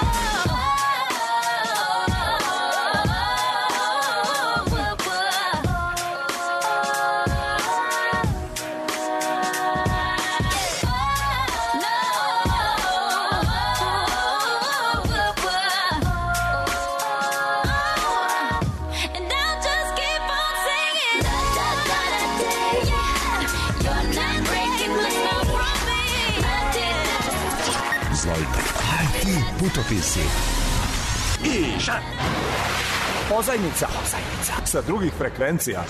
putopisi i pozajmica sa drugih frekvencija.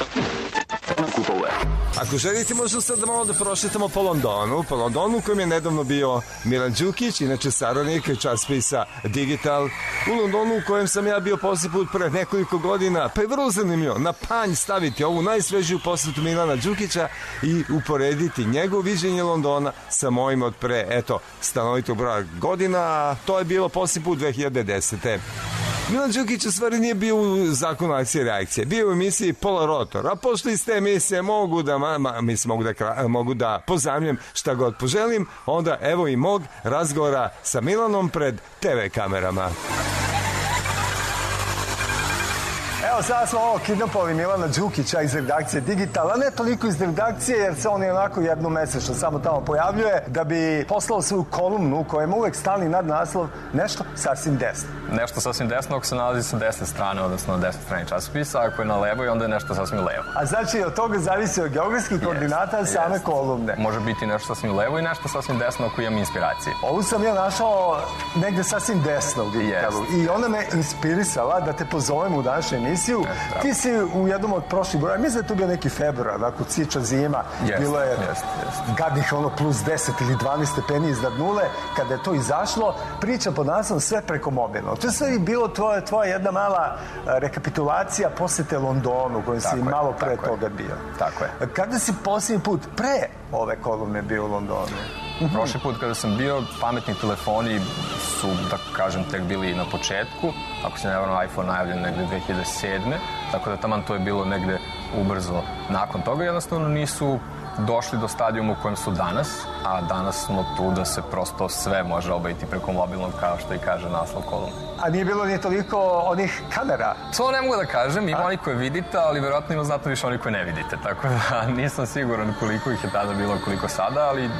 Ako želite, možemo sad da malo da prošetamo po Londonu u kojem je nedavno bio Milan Đukić, inače saradnik časopisa Digital, u Londonu u kojem sam ja bio posljednji put pre nekoliko godina, pa je vrlo zanimljivo na panj staviti ovu najsvežiju posvetu Milana Đukića i uporediti njegovo viđenje Londona sa mojim od pre, eto, stanovitog broja godina, to je bilo posljednji put 2010. Milan Đukić u stvari nije bio u Zakonu akcije i reakcije, bio u emisiji Pola Rotor, a pošto iz te emisije mogu da pozajmljem šta god poželim, onda evo i mog razgovora sa Milanom pred TV kamerama. Evo, sada smo ovo kidnapovali Milana Đukića iz redakcije Digital, a ne toliko iz redakcije, jer se on je onako jednomesečno samo tamo pojavljuje, da bi poslao svoju kolumnu koja ima uvek stalni nadnaslov nešto sasvim desno. Nešto sasvim desno ako se nalazi sa desne strane, odnosno na desnoj strani časopisa, ako je na levoj, onda je nešto sasvim levo. A znači, od toga zavisi od geografskih koordinata same kolumne. Može biti nešto sasvim levo i nešto sasvim desno ako imam inspiracije. Ovu sam ja našao negde sasvim desno u Digitalu i ona me inspirisala da te pozovem u današnju emisiju. Ti si u jednom od prošlih broja, mislim da je to bio neki februar, dakle ciča zima, bilo je gadnih ono plus 10 ili 12 stepeni iznad nule, kada je to izašlo, priča pod naslovom Sve preko mobilnog. To je sve bilo tvoja jedna mala rekapitulacija posete Londonu, u kojem si malo pre toga bio. Tako je. Kada si posljednji put pre ove kolumne bio u Londonu? Prošli put kada sam bio, pametni telefoni su, da kažem, tek bili na početku. Ako se ne varam, iPhone najavljen negde 2007. Tako da taman to je bilo negde ubrzo nakon toga. Jednostavno nisu došli do stadijuma u kojem su danas, a danas smo tu da se prosto sve može obaviti preko mobilnog, kao što i kaže naslov kolumne. A nije bilo ni toliko onih kamera? To ne mogu da kažem, ima oni koje vidite, ali verovatno ima znatno više oni koje ne vidite, tako da nisam siguran koliko ih je tada bilo, koliko sada, ali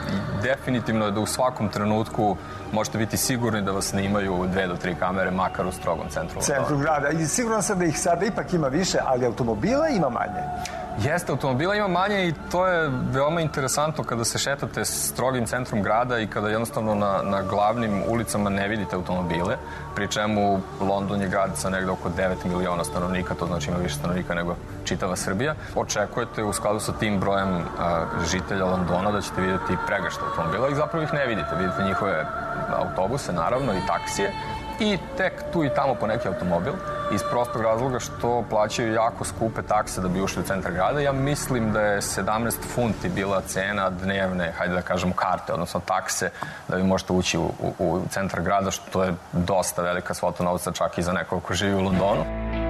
definitivno je da u svakom trenutku možete biti sigurni da vas snimaju 2 do 3 kamere, makar u strogom centru grada. I siguran sam da ih sada ipak ima više, ali automobila ima manje. Jeste, automobila ima manje i to je veoma interesantno kada se šetate strogim centrom grada i kada jednostavno na glavnim ulicama ne vidite automobile, pri čemu London je grad sa negde oko 9 miliona stanovnika, to znači ima više stanovnika nego čitava Srbija. Očekujete u skladu sa tim brojem žitelja Londona da ćete vidjeti pregršt automobila i zapravo ih ne vidite. Vidite njihove autobuse, naravno, i taksije i tek tu i tamo po neki automobil iz prostog razloga što plaćaju jako skupe takse da bi ušli u centar grada. Ja mislim da je 17 funti bila cena dnevne, hajde da kažemo, karte, odnosno takse, da vi možete ući u centar grada, što je dosta velika svota novca čak i za nekog ko živi u Londonu.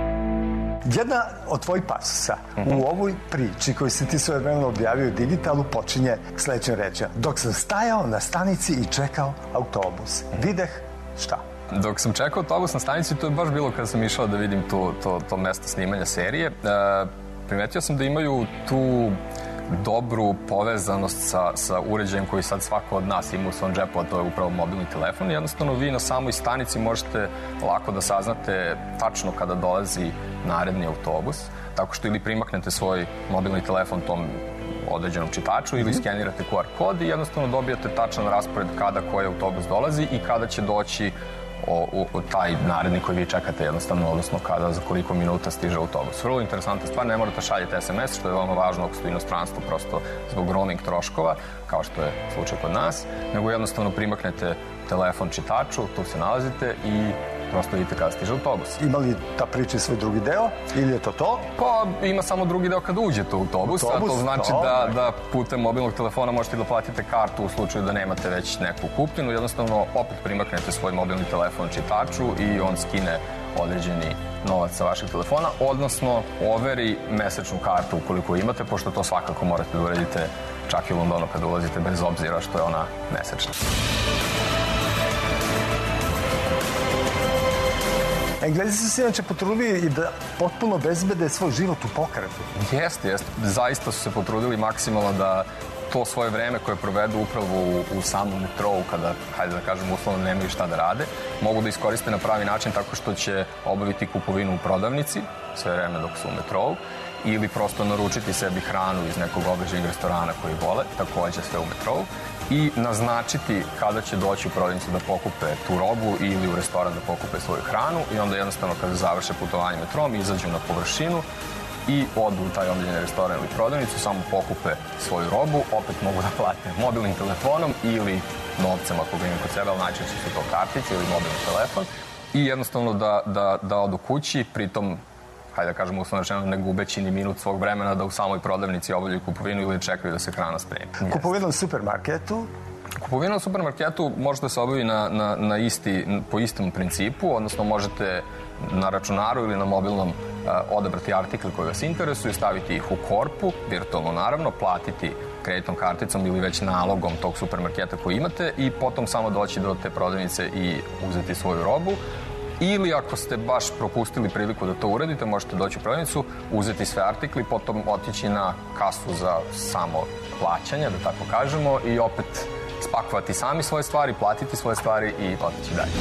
Jedna od tvojih pasusa u ovoj priči koju si ti svojevremeno objavio u Digitalu počinje sledećim rečima. Dok sam stajao na stanici i čekao autobus, videh šta? Dok sam čekao autobus na stanici, to je baš bilo kada sam išao da vidim to mesto snimanja serije. Primetio sam da imaju tu dobru povezanost sa uređajem koji sad svako od nas ima u svom džepu, a to je upravo mobilni telefon. Jednostavno, vi na samoj stanici možete lako da saznate tačno kada dolazi naredni autobus, tako što ili primaknete svoj mobilni telefon tom određenom čitaču ili skenirate QR kod i jednostavno dobijate tačan raspored kada koji autobus dolazi i kada će doći taj naredni koji vi čekate jednostavno, odnosno kada za koliko minuta stiže autobus. Vrlo interesantna stvar, ne morate šaljeti SMS, što je veoma važno ako ste u inostranstvu, prosto zbog roaming troškova, kao što je slučaj kod nas, nego jednostavno primaknete telefon čitaču, tu se nalazite i prosto vidite kada stiže autobus. Ima li ta priča svoj drugi deo ili je to to? Pa ima samo drugi deo kada uđete u autobus, a to znači da putem mobilnog telefona možete da platite kartu u slučaju da nemate već neku kupljenu. Jednostavno opet primaknete svoj mobilni telefon čitaču i on skine određeni novac sa vašeg telefona, odnosno overi mesečnu kartu ukoliko imate, pošto to svakako morate da uradite čak i u Londonu kada ulazite, bez obzira što je ona mesečna. Englezi su se inače potrudili i da potpuno bezbede svoj život u pokretu. Jeste. Zaista su se potrudili maksimalno da to svoje vreme koje provedu upravo u samom metrovu, kada, hajde da kažem, uslovno nemaju šta da rade, mogu da iskoriste na pravi način tako što će obaviti kupovinu u prodavnici sve vreme dok su u metrovu ili prosto naručiti sebi hranu iz nekog obližnjeg restorana koji vole, takođe sve u metrovu, i naznačiti kada će doći u prodavnicu da pokupe tu robu ili u restoran da pokupe svoju hranu i onda jednostavno kada završe putovanje metrom izađu na površinu i odu u taj omiljeni restoran ili prodavnicu, samo pokupe svoju robu, opet mogu da plate mobilnim telefonom ili novcem ako ga imaju kod sebe, ali najčešće su to kartice ili mobilni telefon i jednostavno da odu kući, pritom hajde da kažemo uslovno rečeno, ne gubeći ni minut svog vremena da u samoj prodavnici obavljaju kupovinu ili čekaju da se hrana spremi. Kupovina u supermarketu? Kupovina u supermarketu može da se obavi po istom principu, odnosno možete na računaru ili na mobilnom odabrati artikle koji vas interesuju, staviti ih u korpu, virtualno naravno, platiti kreditnom karticom ili već nalogom tog supermarketa koji imate i potom samo doći do te prodavnice i uzeti svoju robu. Ili ako ste baš propustili priliku da to uradite, možete doći u prodavnicu, uzeti sve artikli, potom otići na kasu za samo plaćanje, da tako kažemo, i opet spakovati sami svoje stvari, platiti svoje stvari i otići dalje.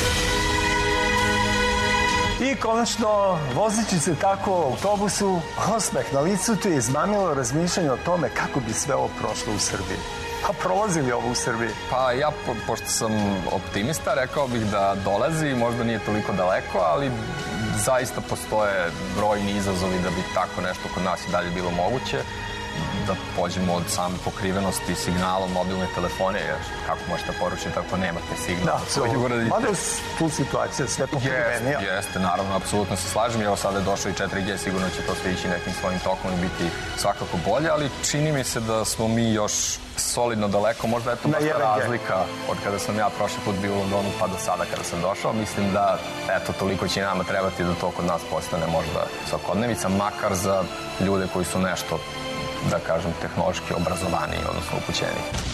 I konačno, vozeći se tako u autobusu, osmeh na licu tu je izmamilo razmišljanje o tome kako bi sve ovo prošlo u Srbiji. A prolazi li ovo u Srbiji? Pa ja, pošto sam optimista, rekao bih da dolazi, možda nije toliko daleko, ali zaista postoje brojni izazovi da bi tako nešto kod nas i dalje bilo moguće. Da pođemo od same pokrivenosti signalom mobilne telefone, jer kako možete poručiti ako nemate signal? Mada tu situacija sve pokrivenija. Jeste, naravno, apsolutno se slažem. Evo sada je došao i 4G, sigurno će to sve ići nekim svojim tokom i biti svakako bolje, ali čini mi se da smo mi još solidno daleko. Možda je to baš razlika od kada sam ja prošli put bio u Londonu pa do sada kada sam došao. Mislim da, eto, toliko će nama trebati da to kod nas postane možda svakodnevica, makar za ljude koji su nešto, da kažem, tehnološki obrazovaniji, odnosno upućeniji.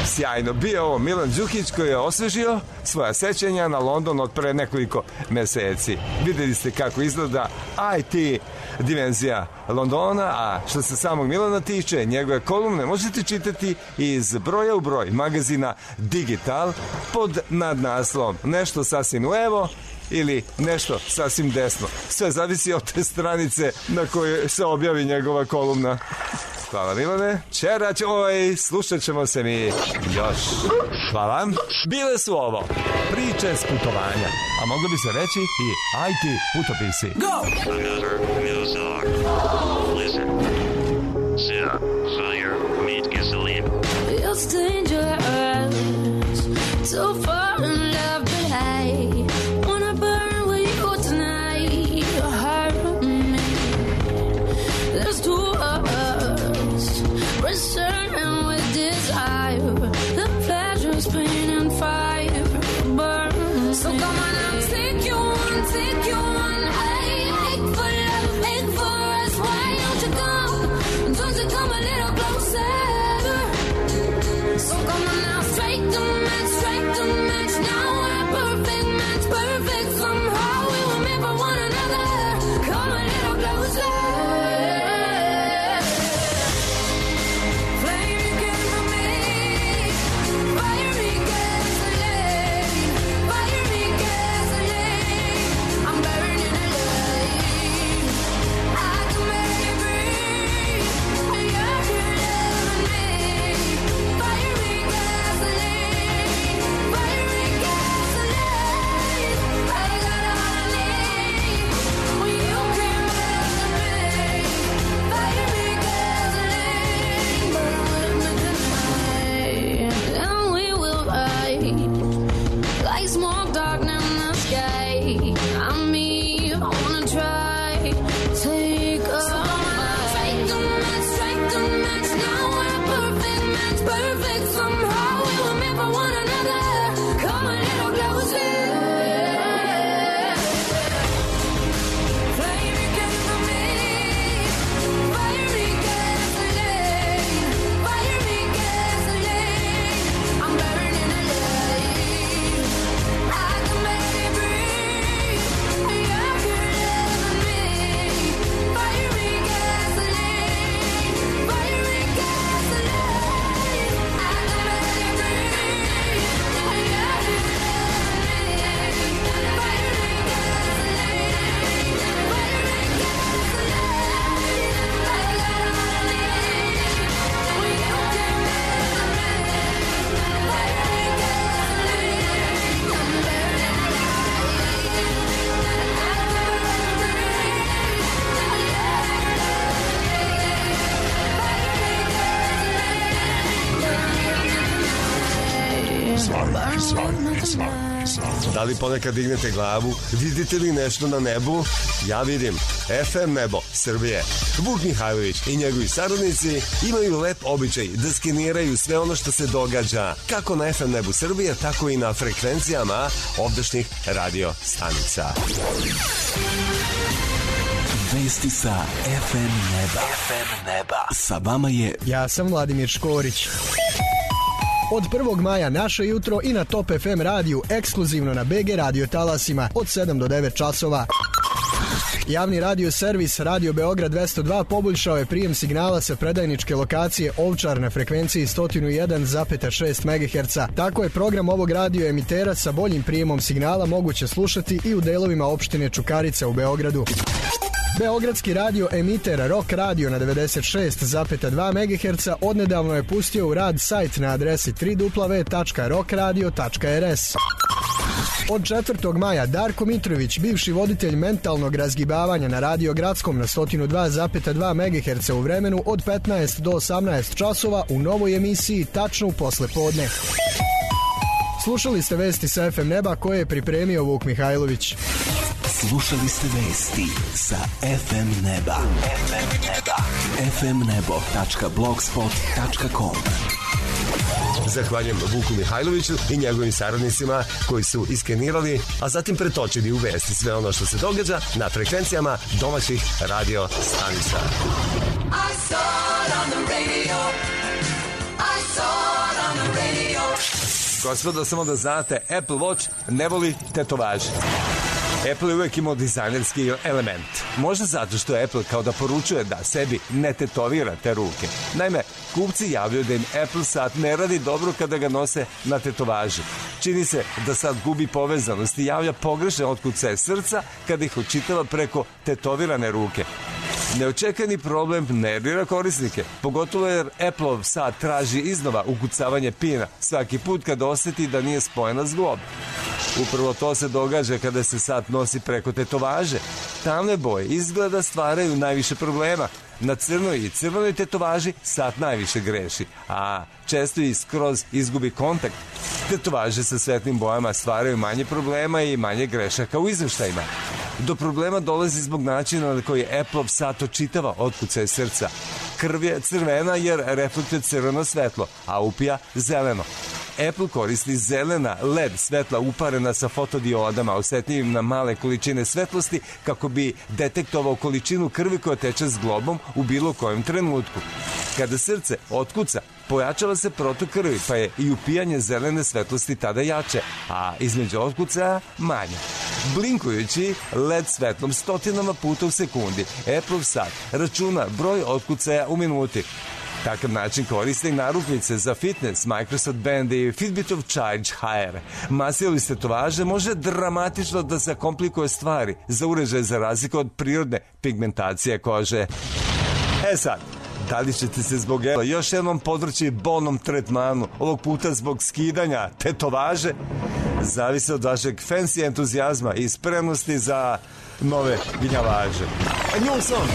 Sjajno. Bio ovo Milan Đukić koji je osvežio svoja sećanja na London od pre nekoliko meseci. Videli ste kako izgleda IT dimenzija Londona, a što se samog Milana tiče, njegove kolumne možete čitati iz broja u broj magazina Digital pod nadnaslovom nešto sasvim levo ili nešto sasvim desno. Sve zavisi od te stranice na kojoj se objavi njegova kolumna. Hvala Milane. Čerać, slušat ćemo se mi još. Hvala. Bile su ovo priče s putovanja, a moglo bi se reći i IT putopisi. Go! Another Muzak. Listen. Set. Fire. Meet gasoline. It's dangerous. So far in love, but I wanna burn with you tonight. Your heart on me. There's two of us, returning with desire. The pleasure's pain and fire burn. So come on, I'll take you on, take you on. Ache for love, ache for us. Why don't you come? Don't you come a little closer? So come on now, strike the match, strike the match. Now we're perfect match, perfect. Somehow we were meant for one another. Come a little closer. Flame again for me, fire me gasoline, fire me gasoline. I'm burning alive. I can make it breathe. You're here loving me. Fire me gasoline, fire me gasoline. I got all I need when you came back to me. Fire me gasoline, burn with me tonight, and we will ride like smoke dark in the sky. I'm me, I wanna try take us. So strike the match, strike the match. Now we're perfect match, perfect. Somehow we were meant for one another. Come a little closer. Flame again for me, fire me gasoline, fire me gasoline. I'm burning alive. I can make it breathe. You're here loving me. Fire me gasoline, fire me gasoline. I can make it breathe. You're here loving me. Fire me gasoline, fire me gasoline. I got all I need when you came back to me. Fire me gasoline, I'm burning Da li ponekad dignete glavu? Vidite li nešto na nebu? Ja vidim. FM nebo Srbije. Vuk Mihajlović i njegovi saradnici imaju lep običaj da skeniraju sve ono što se događa kako na FM nebu Srbije, tako i na frekvencijama ovdašnjih radio stanica. Vesti sa FM neba. FM neba. Sa vama je... Ja sam Vladimir Škorić. Od 1. maja naše jutro i na Top FM radiju ekskluzivno na BG radio talasima od 7 do 9 časova. Javni radio servis Radio Beograd 202 poboljšao je prijem signala sa predajničke lokacije Ovčar na frekvenciji 101,6 MHz. Tako je program ovog radio emitera sa boljim prijemom signala moguće slušati i u delovima opštine Čukarica u Beogradu. Beogradski radio emiter Rock Radio na 96,2 MHz odnedavno je pustio u rad sajt na adresi www.rockradio.rs. Od 4. maja Darko Mitrović, bivši voditelj mentalnog razgibavanja na Radio Gradskom na 102,2 MHz u vremenu od 15 do 18 časova u novoj emisiji tačno u poslepodne. Slušali ste vesti sa FM neba koje je pripremio Vuk Mihajlović. Slušali ste vesti sa FM neba. FM neba. fmnebo.blogspot.com. Zahvaljujem Vuku Mihajloviću i njegovim saradnicima koji su iskenirali, a zatim pretočili u vesti sve ono što se događa na frekvencijama domaćih radio stanica. I saw it on the radio. I saw it on the radio. Gospodo, samo da znate, Apple Watch ne voli tetovaže. Apple je uvijek imao dizajnerski element. Možda zato što Apple kao da poručuje da sebi ne tetovira te ruke. Naime, kupci javljaju da im Apple sat ne radi dobro kada ga nose na tetovaži. Čini se da sat gubi povezanost i javlja pogrešne otkucaje srca kada ih očitava preko tetovirane ruke. Neočekani problem nervira korisnike, pogotovo jer Appleov sat traži iznova ukucavanje pina svaki put kada osjeti da nije spojena s globom. Upravo to se događa kada se sat nosi preko tetovaže. Tamne boje izgleda stvaraju najviše problema. Na crnoj i crvenoj tetovaži sat najviše greši, a često i skroz izgubi kontakt. Tetovaže sa svetlim bojama stvaraju manje problema i manje grešaka u izveštajima. Do problema dolazi zbog načina na koji Appleov sat očitava otkucaje srca. Krv je crvena jer reflektuje crveno svetlo, a upija zeleno. Apple koristi zelena LED svetla uparena sa fotodiodama osetljivim na male količine svetlosti kako bi detektovao količinu krvi koja teče s globom u bilo kojem trenutku. Kada srce otkuca, pojačava se protok krvi, pa je i upijanje zelene svetlosti tada jače, a između otkucaja manje. Blinkujući LED svetlom stotinama puta u sekundi, Appleov sat računa broj otkucaja u minuti. Takav način koriste i narukvice za fitness, Microsoft Band i Fitbitov Charge HR. Masija ili tetovaže može dramatično da zakomplikuje stvari za uređaj za razliku od prirodne pigmentacije kože. Sad, da li ćete se zbog još jednom podvrći bolnom tretmanu, ovog puta zbog skidanja tetovaže? Zavisi od vašeg fancy entuzijazma i spremnosti za nove gnjavaže. New song.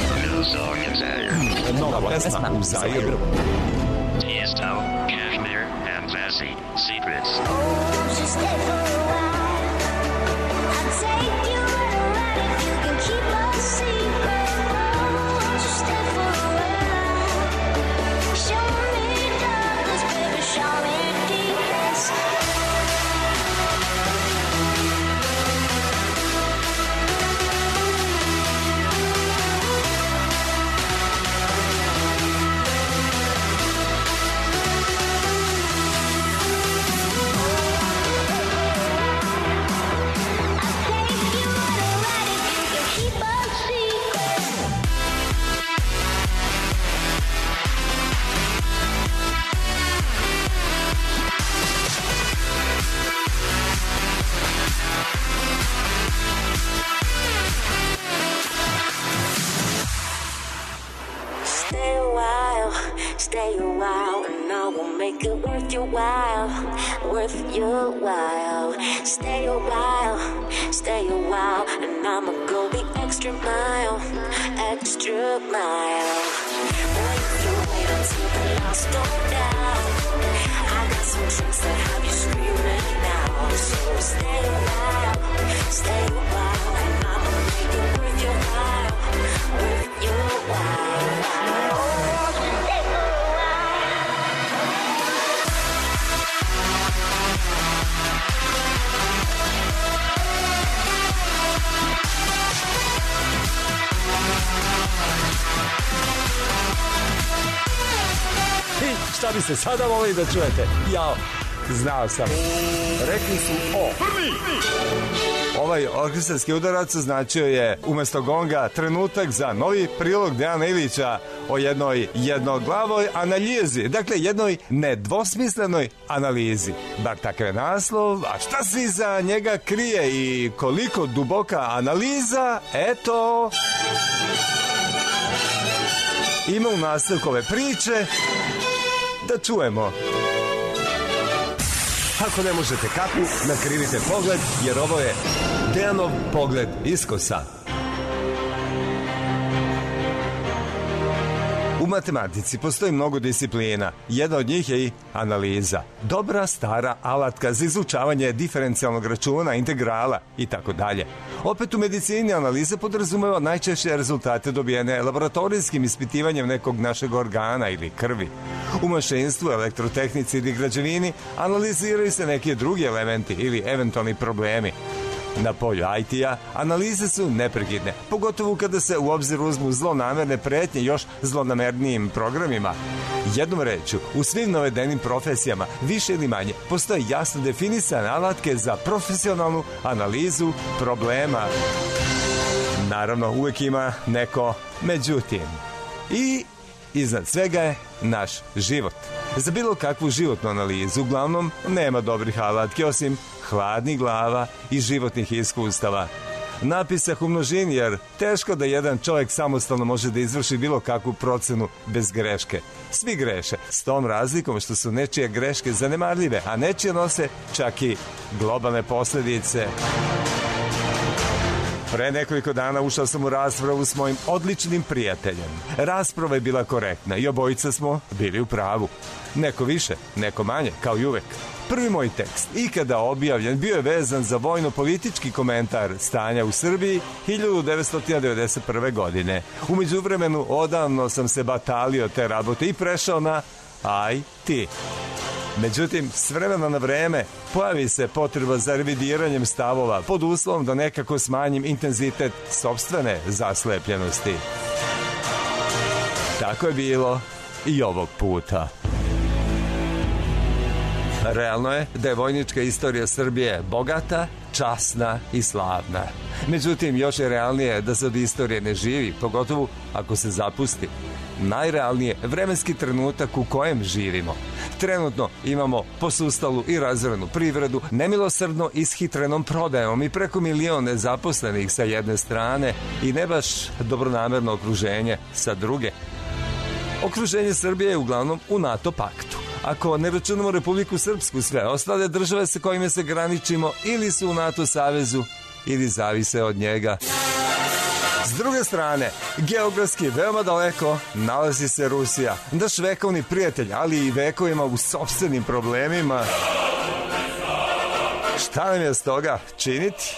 Nova pesma u Zairu. Tiesto, Cashmere, and Vassy, Secrets. Stay a while, and I will make it worth your while, worth your while. Stay a while, and I'ma go the extra mile, extra mile. Wait until the lights go down. I got some tricks that have you screaming now. So stay a while, and I'ma make it worth your while, worth your while. Šta bi se sada volili da čujete? Jao, znao sam. Rekli su o. Ovaj orkestarski udarac značio je umjesto gonga trenutak za novi prilog Dejana Ilića o jednoj jednoglavoj analizi. Dakle, jednoj nedvosmislenoj analizi. Bar takav je naslov, a šta se iza njega krije i koliko duboka analiza, eto, ima u nastavku ove priče. Da čujemo. Ako ne možete kapu, nakrivite pogled, jer ovo je Dejanov pogled iskosa. U matematici postoji mnogo disciplina. Jedna od njih je i analiza. Dobra stara alatka za izučavanje diferencijalnog računa, integrala i tako dalje. Opet u medicini analiza podrazumeva najčešće rezultate dobijene laboratorijskim ispitivanjem nekog našeg organa ili krvi. U mašinstvu, elektrotehnici ili građevini analiziraju se neki drugi elementi ili eventualni problemi. Na polju IT-a analize su neprekidne, pogotovo kada se u obzir uzmu zlonamerne pretnje još zlonamernijim programima. Jednom rečju, u svim navedenim profesijama, više ili manje, postoje jasno definisane alatke za profesionalnu analizu problema. Naravno, uvijek ima neko međutim. I iznad svega je naš život. Za bilo kakvu životnu analizu uglavnom nema dobrih alatke osim hladnih glava i životnih iskustava. Napisak u množini, jer teško da jedan čovjek samostalno može da izvrši bilo kakvu procenu bez greške. Svi greše, s tom razlikom što su nečije greške zanemarljive, a nečije nose čak i globalne posljedice. Pre nekoliko dana ušao sam u raspravu s mojim odličnim prijateljem. Rasprava je bila korektna i obojica smo bili u pravu. Neko više, neko manje, kao i uvek. Prvi moj tekst, ikada objavljen, bio je vezan za vojno-politički komentar stanja u Srbiji 1991. godine. U međuvremenu odavno sam se batalio te rabote i prešao na IT. Međutim, s vremena na vreme pojavi se potreba za revidiranjem stavova pod uslovom da nekako smanjim intenzitet sopstvene zaslepljenosti. Tako je bilo i ovog puta. Realno je da je vojnička istorija Srbije bogata, časna i slavna. Međutim, još je realnije da se od istorije ne živi, pogotovo ako se zapusti. Najrealnije vremenski trenutak u kojem živimo. Trenutno imamo posustalu i razorenu privredu, nemilosrdno ishitrenom prodajom i preko 1 milion nezaposlenih sa jedne strane i ne baš dobronamerno okruženje sa druge. Okruženje Srbije je uglavnom u NATO paktu. Ako ne računamo Republiku Srpsku, sve ostale države sa kojima se graničimo ili su u NATO savezu ili zavise od njega. S druge strane, geografski veoma daleko nalazi se Rusija, naš vekovni prijatelj, ali i vekovima u sopstvenim problemima. Šta nam je s toga činiti?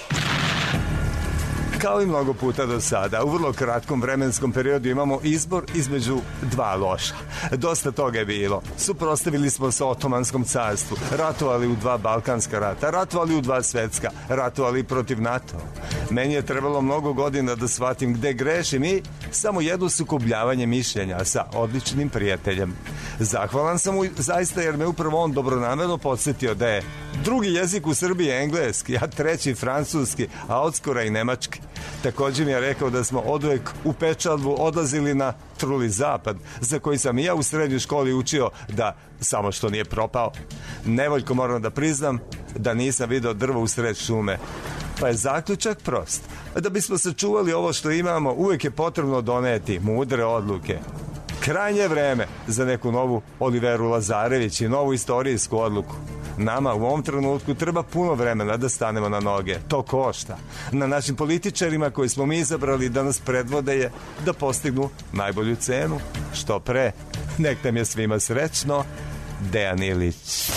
Kao i mnogo puta do sada, u vrlo kratkom vremenskom periodu imamo izbor između dva loša. Dosta toga je bilo. Suprotstavili smo se Otomanskom carstvu, ratovali u 2 balkanska rata, ratovali u 2 svetska, ratovali protiv NATO. Meni je trebalo mnogo godina da shvatim gde grešim i samo jedno sukobljavanje mišljenja sa odličnim prijateljem. Zahvalan sam mu zaista jer me upravo on dobronamerno podsjetio da je drugi jezik u Srbiji engleski, a treći francuski, a odskora i nemački. Također mi je rekao da smo oduvek u pečalbu odlazili na truli zapad, za koji sam i ja u srednjoj školi učio da samo što nije propao. Nevoljko moram da priznam da nisam video drvo u sred šume. Pa je zaključak prost. Da bismo sačuvali ovo što imamo, uvijek je potrebno doneti mudre odluke. Krajnje vreme za neku novu Oliveru Lazarević i novu istorijsku odluku. Nama u ovom trenutku treba puno vremena da stanemo na noge. To košta. Na našim političarima koji smo mi izabrali da nas predvode je da postignu najbolju cenu. Što pre. Nek nam je svima srećno. Dejan Ilić.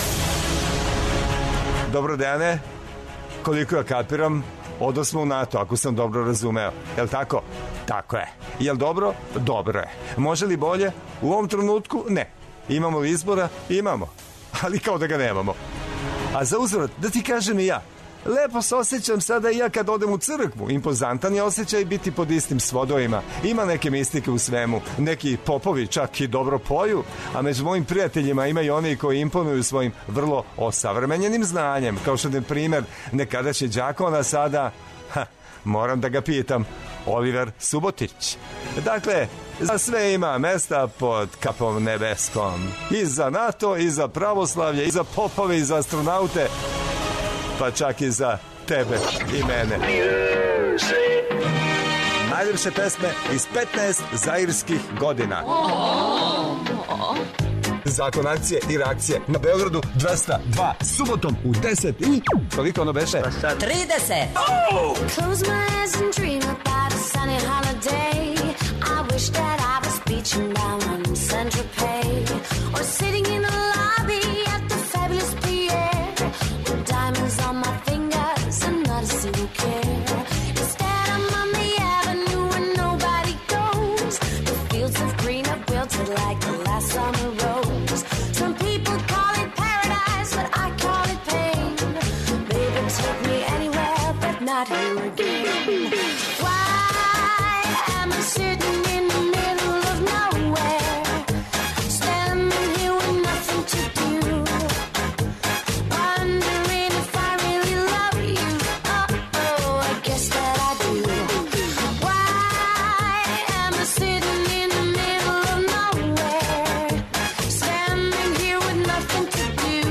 Dobro, Dejane, koliko ja kapiram, odosmo u NATO, ako sam dobro razumeo. Jel tako? Tako je. Jel dobro? Dobro je. Može li bolje? U ovom trenutku ne. Imamo li izbora? Imamo. Ali kao da ga nemamo. A za uzvrat, da ti kažem i ja, lepo se osjećam sada i ja kad odem u crkvu. Impozantan je osjećaj biti pod istim svodovima. Ima neke mistike u svemu. Neki popovi čak i dobro poju, a među mojim prijateljima ima i oni koji imponuju svojim vrlo osavremenjenim znanjem, kao što je primjer nekadašnji đakon, a sada, moram da ga pitam, Oliver Subotić. Dakle, za sve ima mesta pod kapom nebeskom. I za NATO, i za pravoslavlje, i za popove, i za astronaute, pa čak i za tebe i mene. Najljepše pesme iz 15 zairskih godina. Zakon akcije i reakcije na Beogradu 202 subotom u 10 i... Koliko ono beše? 30. Close my eyes and dream about a sunny holiday. I wish that I was beaching down on Central Pay, or sitting in a lobby at the fabulous Pierre, with diamonds on my fingers and not a single care. Instead I'm on the avenue where nobody goes. The fields of green are wilted like the last summer rose. Some people call it paradise, but I call it pain. Baby, take me anywhere but not out here again. Why am I sitting in the middle of nowhere, standing here with nothing to do, wondering if I really love you? Oh, I guess that I do. Why am I sitting in the middle of nowhere, standing here with nothing to do,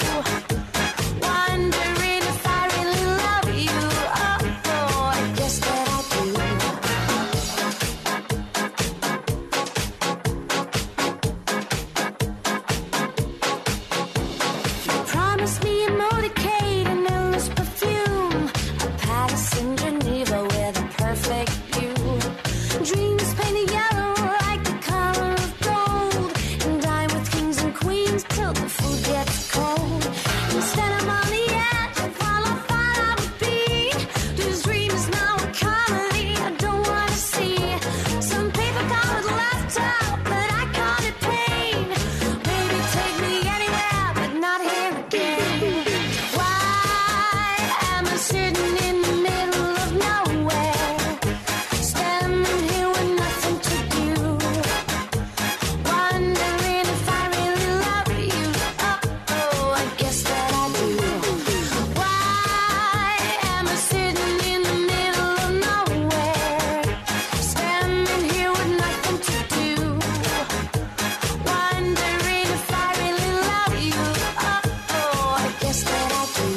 wondering if I really love you? Oh, I guess that I do. You promised me a motorcade and endless perfume, a palace in Geneva with a perfect view, dreams painted yellow like the color of gold, and dine with kings and queens till the food gets cold. Instead I'm on the edge of all I thought I would be. This dream is now a comedy I don't want to see. Some people call it laughter, but I call it pain. Baby, take me anywhere, but not here again. Why am I sitting in the middle of nowhere, standing here with nothing to do, wondering if I really love you? Oh, I guess that I do. Why am I sitting in the middle of nowhere, standing here with nothing to do, wondering if I really love you? Oh, I guess that I do.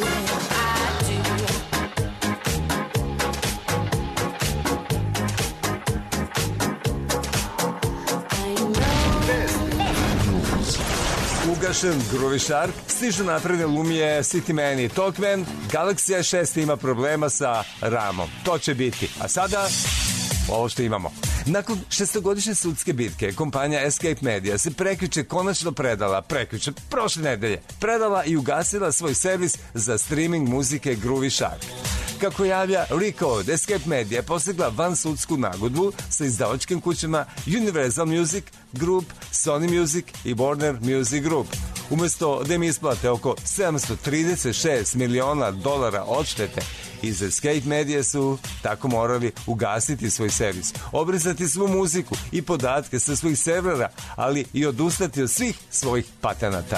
Ugašen Groovy Shark, stižu napredne Lumije, City Man i Talkman, Galaxy S6 ima problema sa RAM-om. To će biti. A sada, ovo što imamo. Nakon šestogodišnje sudske bitke, kompanija Escape Media se prekjuče konačno prošle nedelje, predala i ugasila svoj servis za streaming muzike Groovy Shark. Kako javlja Recode, Escape Media je postigla vansudsku nagodbu sa izdavačkim kućama Universal Music Group, Sony Music i Warner Music Group. Umesto da im isplate oko $736 miliona odštete, iz Escape Media su tako morali ugasiti svoj servis, obrizati svu muziku i podatke sa svojih servera, ali i odustati od svih svojih patenata.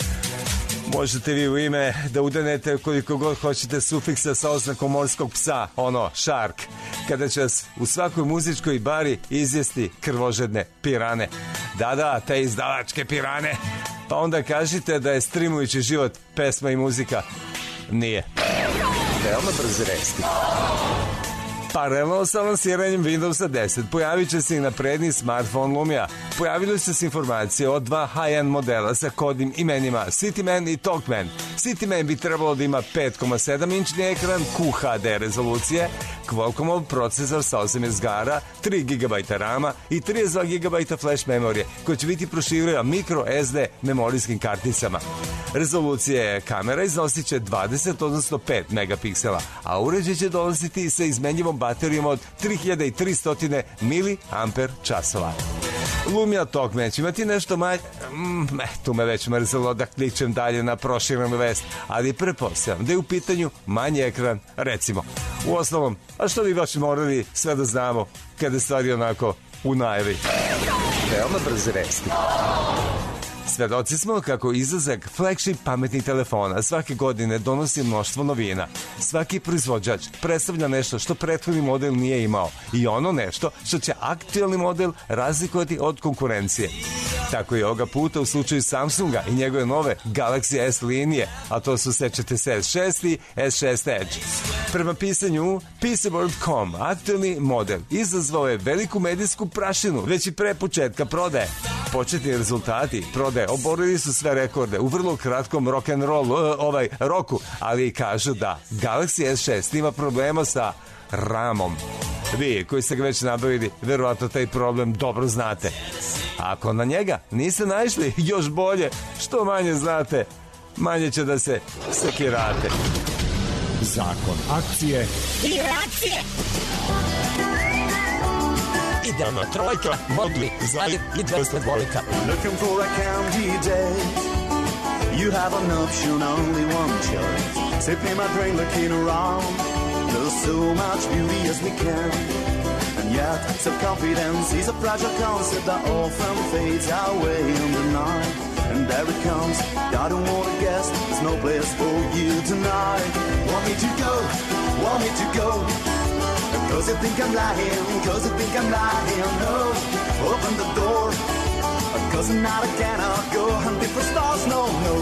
Možete vi u ime da udanete koliko god hoćete sufiksa sa oznakom morskog psa, ono, shark, kada će vas u svakoj muzičkoj bari izjesti krvožedne pirane. Da, te izdavačke pirane. Pa onda kažite da je streamujući život pesma i muzika. Nije. Veoma brzo resti. Paralelno sa lansiranjem Windowsa 10 pojavit će se i napredni smartphone Lumia. Pojavili su se informacije o dva high-end modela sa kodnim imenima City Man i Talkman. City Man bi trebalo da ima 5,7 inčni ekran QHD rezolucije, Qualcommov procesor sa 18 gara, 3 GB RAM-a i 32 GB flash memorije, koja će biti proširena micro SD memorijskim karticama. Rezolucije kamera iznosit će 20, odnosno 5 megapiksela, a uređaj će dolaziti sa izmenjivom baterijom od 3300 mAh. Lumia Talkman će imati nešto manje... tu me već mrzelo da klikćem dalje na proširenu vest, ali pretpostavljam da je u pitanju manji ekran, recimo. U osnovom, a što bi baš morali sve da znamo kada je stvari onako u najavi? Veoma brzo resti. Svedoci smo kako izlazak flagship pametnih telefona svake godine donosi mnoštvo novina. Svaki proizvođač predstavlja nešto što prethodni model nije imao i ono nešto što će aktualni model razlikovati od konkurencije. Tako je ovoga puta u slučaju Samsunga i njegove nove Galaxy S linije, a to su, sećate se, S6 i S6 Edge. Prema pisanju PCWorld.com, aktualni model izazvao je veliku medijsku prašinu već i pre početka prodaje. Početni rezultati prodaje oborili su sve rekorde u vrlo kratkom roku, ali kažu da Galaxy S6 ima problema sa RAM-om. Vi koji ste ga već nabavili, verovatno taj problem dobro znate. Ako na njega niste naišli, još bolje, što manje znate, manje će da se sekirate. Zakon akcije i reakcije. Idealna trojka, mogli, zali i 200 volika. Looking for a county day. You have an option, only one choice. Sipping my drink, looking around. There's so much beauty as we can. And yet, self-confidence is a fragile concept that often fades away in the night. And there it comes, I don't want to guess, there's no place for you tonight. Want me to go, want me to go, cause you think I'm lying, cause you think I'm lying. No, open the door, cause tonight I cannot go hunting for stars, no, no.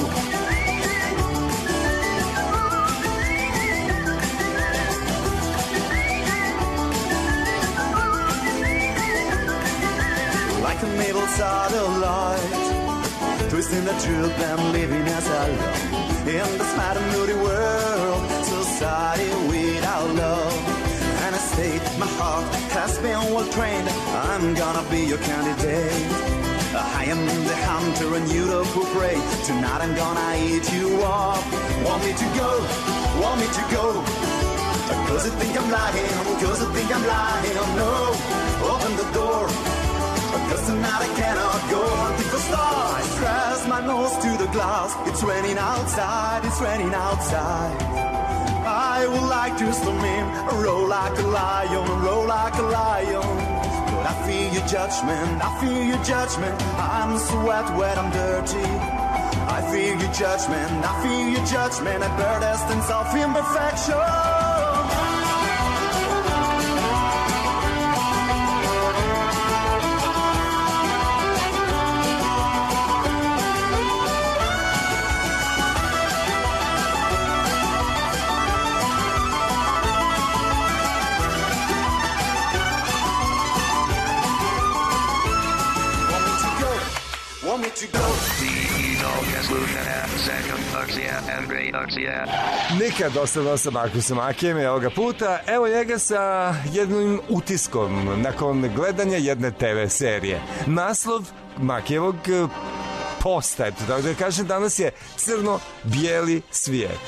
Like a middle satellite, twisting the truth and living as alone in this mad and moody world, society without love. And a state my heart has been well trained. I'm gonna be your candidate. I am the hunter and you the who prey. Tonight I'm gonna eat you up. Want me to go? Want me to go? Cause you think I'm lying, cause you think I'm lying. No, open the door, cause tonight I cannot go hunting for stars. I press my nose to the glass. It's raining outside, it's raining outside. I would like to swim in, roll like a lion, roll like a lion. But I feel your judgment, I feel your judgment. I'm sweat, wet, I'm dirty. I feel your judgment, I feel your judgment. A bird essence of imperfection. Want me to go? Nikad dosadno sa Markusom Makijem i ovoga puta evo njega sa jednim utiskom nakon gledanja jedne TV serije. Naslov Makijevog posta, eto tako da kažem, danas je crno-bijeli svijet.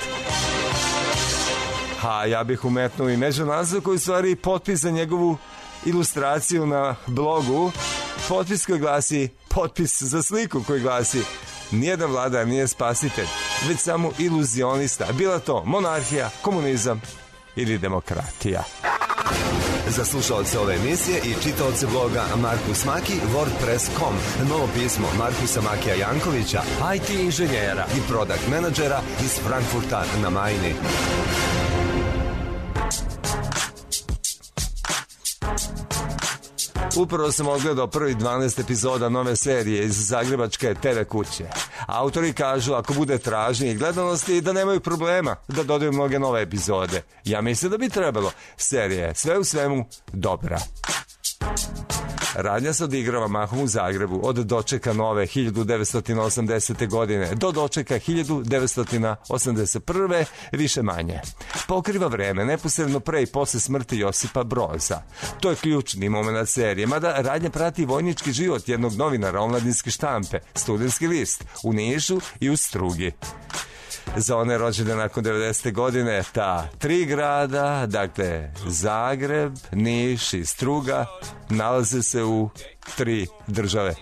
Ha, ja bih umetnuo i među naslov koji u stvari potpis za njegovu ilustraciju na blogu. Potpis koji glasi, potpis za sliku koji glasi: nijedan vladar nije spasitelj, već samo iluzionista. Bila to monarhija, komunizam ili demokratija. Za slušalce ove emisije i čitaoce bloga Markus Maki, WordPress.com, novo pismo Markusa Makija Jankovića, IT inženjera i product menadžera iz Frankfurta na Majni. Upravo sam odgledao prvi 12 epizoda nove serije iz zagrebačke TV kuće. Autori kažu ako bude tražnje i gledanosti da nemaju problema da dodaju mnoge nove epizode. Ja mislim da bi trebalo. Serija je sve u svemu dobra. Radnja se odigrava mahom u Zagrebu od dočeka nove 1980. godine do dočeka 1981. više manje. Pokriva vreme neposredno pre i posle smrti Josipa Broza. To je ključni moment serije, mada radnja prati vojnički život jednog novinara omladinske štampe, Studentski list, u Nišu i u Strugi. Za one rođene nakon 90. godine, ta tri grada, dakle Zagreb, Niš i Struga, nalaze se u tri države.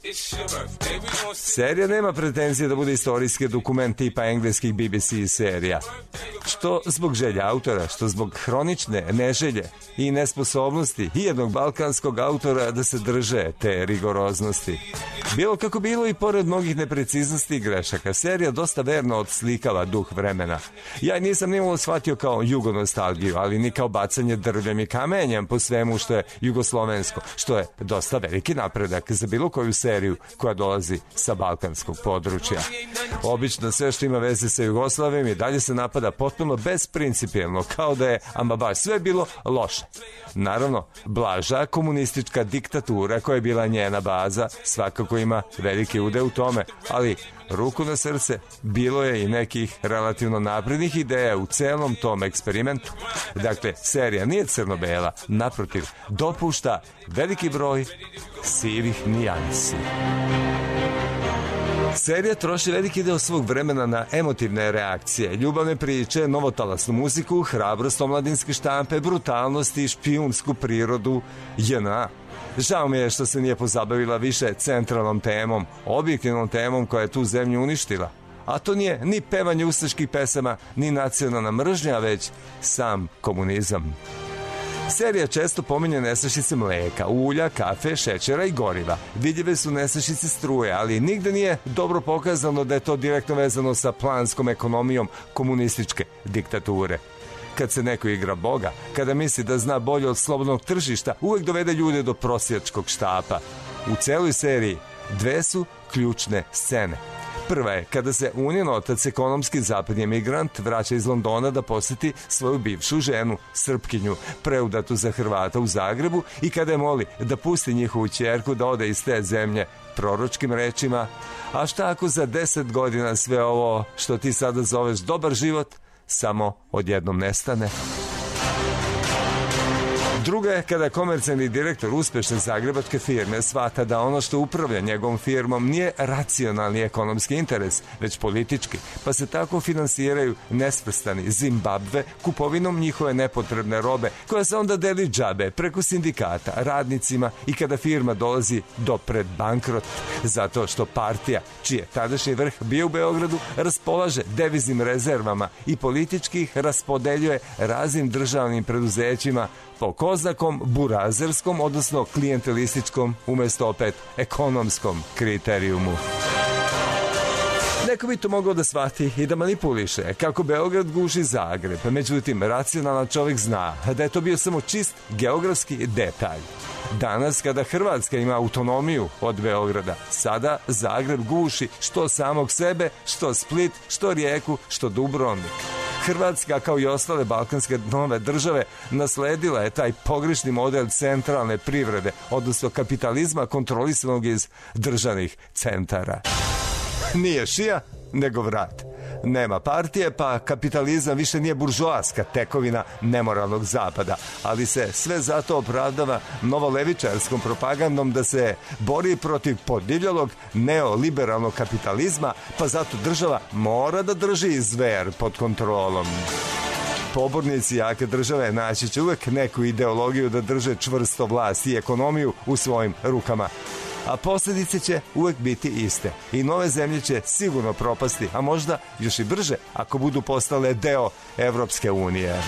Serija nema pretenzije da bude istorijski dokument tipa engleskih BBC serija. Što zbog želja autora, što zbog hronične neželje i nesposobnosti i jednog balkanskog autora da se drže te rigoroznosti. Bilo kako bilo i pored mnogih nepreciznosti i grešaka, serija dosta verno odslikava duh vremena. Ja nisam nimalo shvatio kao jugonostalgiju, ali ni kao bacanje drvljem i kamenjem po svemu što je jugoslovensko, što je dosta veliki napredak za bilo koju seriju koja dolazi sa balkanskog područja. Obično sve što ima veze sa Jugoslavijom i dalje se napada potpuno besprincipijelno, kao da je ama baš sve bilo loše. Naravno, blaža komunistička diktatura koja je bila njena baza svakako ima veliki udeo u tome, ali ruku na srce, bilo je i nekih relativno naprednih ideja u celom tom eksperimentu. Dakle, serija nije crno-bela, naprotiv, dopušta veliki broj sivih nijansi. Serija troši veliki deo svog vremena na emotivne reakcije, ljubavne priče, novotalasnu muziku, hrabrost omladinske štampe, brutalnost i špijunsku prirodu JNA. Žao mi je što se nije pozabavila više centralnom temom, objektivnom temom koja je tu zemlju uništila, A to nije ni pevanje ustaških pesama, ni nacionalna mržnja, već sam komunizam. Serija često pominje nestašice mleka, ulja, kafe, šećera i goriva. Vidljive su nestašice struje, ali nigde nije dobro pokazano da je to direktno vezano sa planskom ekonomijom komunističke diktature. Kad se neko igra Boga, kada misli da zna bolje od slobodnog tržišta, uvek dovede ljude do prosjačkog štapa. U celoj seriji dve su ključne scene. Prva je kada se Unjen otac, ekonomski zapadni emigrant, vraća iz Londona da poseti svoju bivšu ženu, Srpkinju, preudatu za Hrvata u Zagrebu, i kada je moli da pusti njihovu ćerku da ode iz te zemlje proročkim rečima: a šta ako za 10 godina sve ovo što ti sada zoveš dobar život samo odjednom nestane? Druga je kada komercijalni direktor uspešne zagrebačke firme shvata da ono što upravlja njegovom firmom nije racionalni ekonomski interes, već politički, pa se tako finansiraju nesvrstani Zimbabve kupovinom njihove nepotrebne robe, koja se onda deli džabe preko sindikata radnicima, i kada firma dolazi do pred bankrot, zato što partija, čiji je tadašnji vrh bio u Beogradu, raspolaže deviznim rezervama i politički ih raspodeljuje raznim državnim preduzećima po koznakom burazerskom, odnosno klijentelističkom, umesto opet ekonomskom kriterijumu. Neko bi to mogao da shvati i da manipuliše kako Beograd guši Zagreb, međutim racionalan čovjek zna da je to bio samo čist geografski detalj. Danas, kada Hrvatska ima autonomiju od Beograda, sada Zagreb guši što samog sebe, što Split, što Rijeku, što Dubrovnik. Hrvatska, kao i ostale balkanske nove države, nasledila je taj pogrešni model centralne privrede, odnosno kapitalizma kontrolisanog iz državnih centara. Nije šija, nego vrat. Nema partije, pa kapitalizam više nije buržoaska tekovina nemoralnog zapada, ali se sve zato opravdava novolevičarskom propagandom da se bori protiv podivljalog neoliberalnog kapitalizma, pa zato država mora da drži zver pod kontrolom. Pobornici jake države naći će uvek neku ideologiju da drže čvrsto vlast i ekonomiju u svojim rukama. A posljedice će uvek biti iste. I nove zemlje će sigurno propasti, a možda još i brže ako budu postale deo Evropske unije.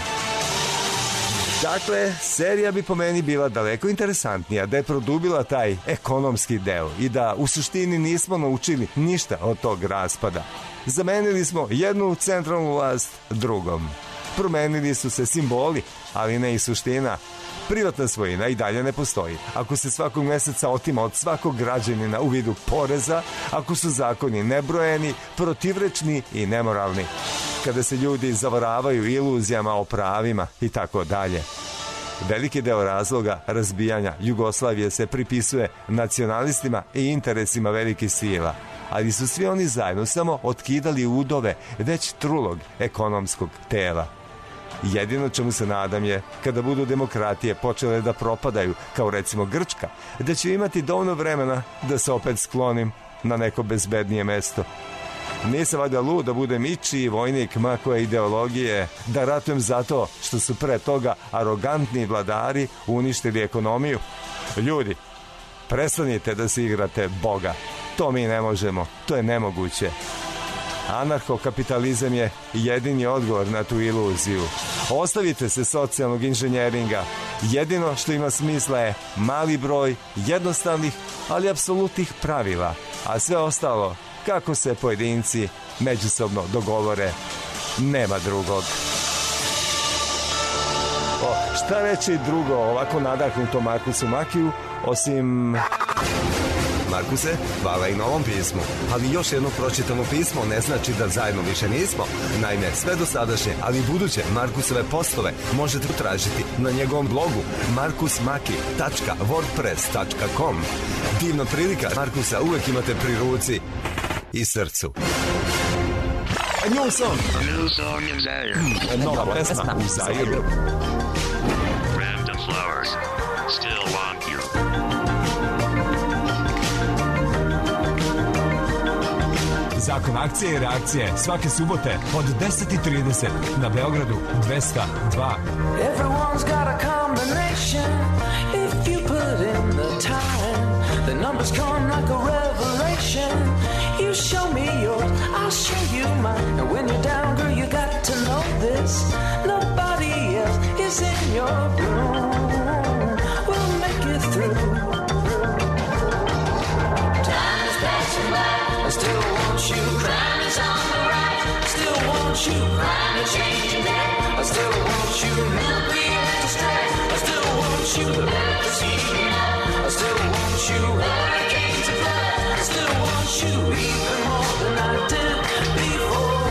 Dakle, serija bi po meni bila daleko interesantnija da je produbila taj ekonomski deo i da u suštini nismo naučili ništa od tog raspada. Zamenili smo jednu centralnu vlast drugom. Promenili su se simboli, ali ne i suština. Privatna svojina i dalje ne postoji. Ako se svakog meseca otima od svakog građanina u vidu poreza, ako su zakoni nebrojeni, protivrečni i nemoralni, kada se ljudi zavaravaju iluzijama o pravima i tako dalje. Veliki deo razloga razbijanja Jugoslavije se pripisuje nacionalistima i interesima velikih sila, ali su svi oni zajedno samo otkidali udove već trulog ekonomskog tela. Jedino čemu se nadam je, kada budu demokratije počele da propadaju, kao recimo Grčka, da ću imati dovoljno vremena da se opet sklonim na neko bezbednije mesto. Nisam valjda lud da budem ičiji vojnik ma koje ideologije, da ratujem zato što su pre toga arogantni vladari uništili ekonomiju. Ljudi, prestanite da se igrate Boga. To mi ne možemo, to je nemoguće. Anarhokapitalizam je jedini odgovor na tu iluziju. Ostavite se socijalnog inženjeringa. Jedino što ima smisla je mali broj jednostavnih, ali apsolutnih pravila, a sve ostalo, kako se pojedinci međusobno dogovore, nema drugog. Šta reći drugo ovako nadahnuto Markusu Makiju, osim... Markuse, hvala i na ovom pismu. Ali još jedno pročitano pismo ne znači da zajedno više nismo. Naime, sve dosadašnje, ali i buduće Markusove postove možete tražiti na njegovom blogu markusmaki.wordpress.com. Divna prilika, Markusa uvek imate pri ruci i srcu. New song. New song in Zaire. Nova pesma u Zairu. Random flowers. Still want you. Zakon akcije i reakcije svake subote od 10:30 na Beogradu 202. Everyone's got a combination. If you put in the time, the numbers come like a revelation. You you show me yours, I'll show you mine. And when you're down, girl, you got to know this. Nobody else is in your room. We'll make it through. Time is passing by. I still want you. Crime is on the rise. I still want you. Climate change and that. I still want you. Nuclear distress. I still want you. The earth is heating up. I still want you. Hurricanes and flood. I still want you even more than I did before.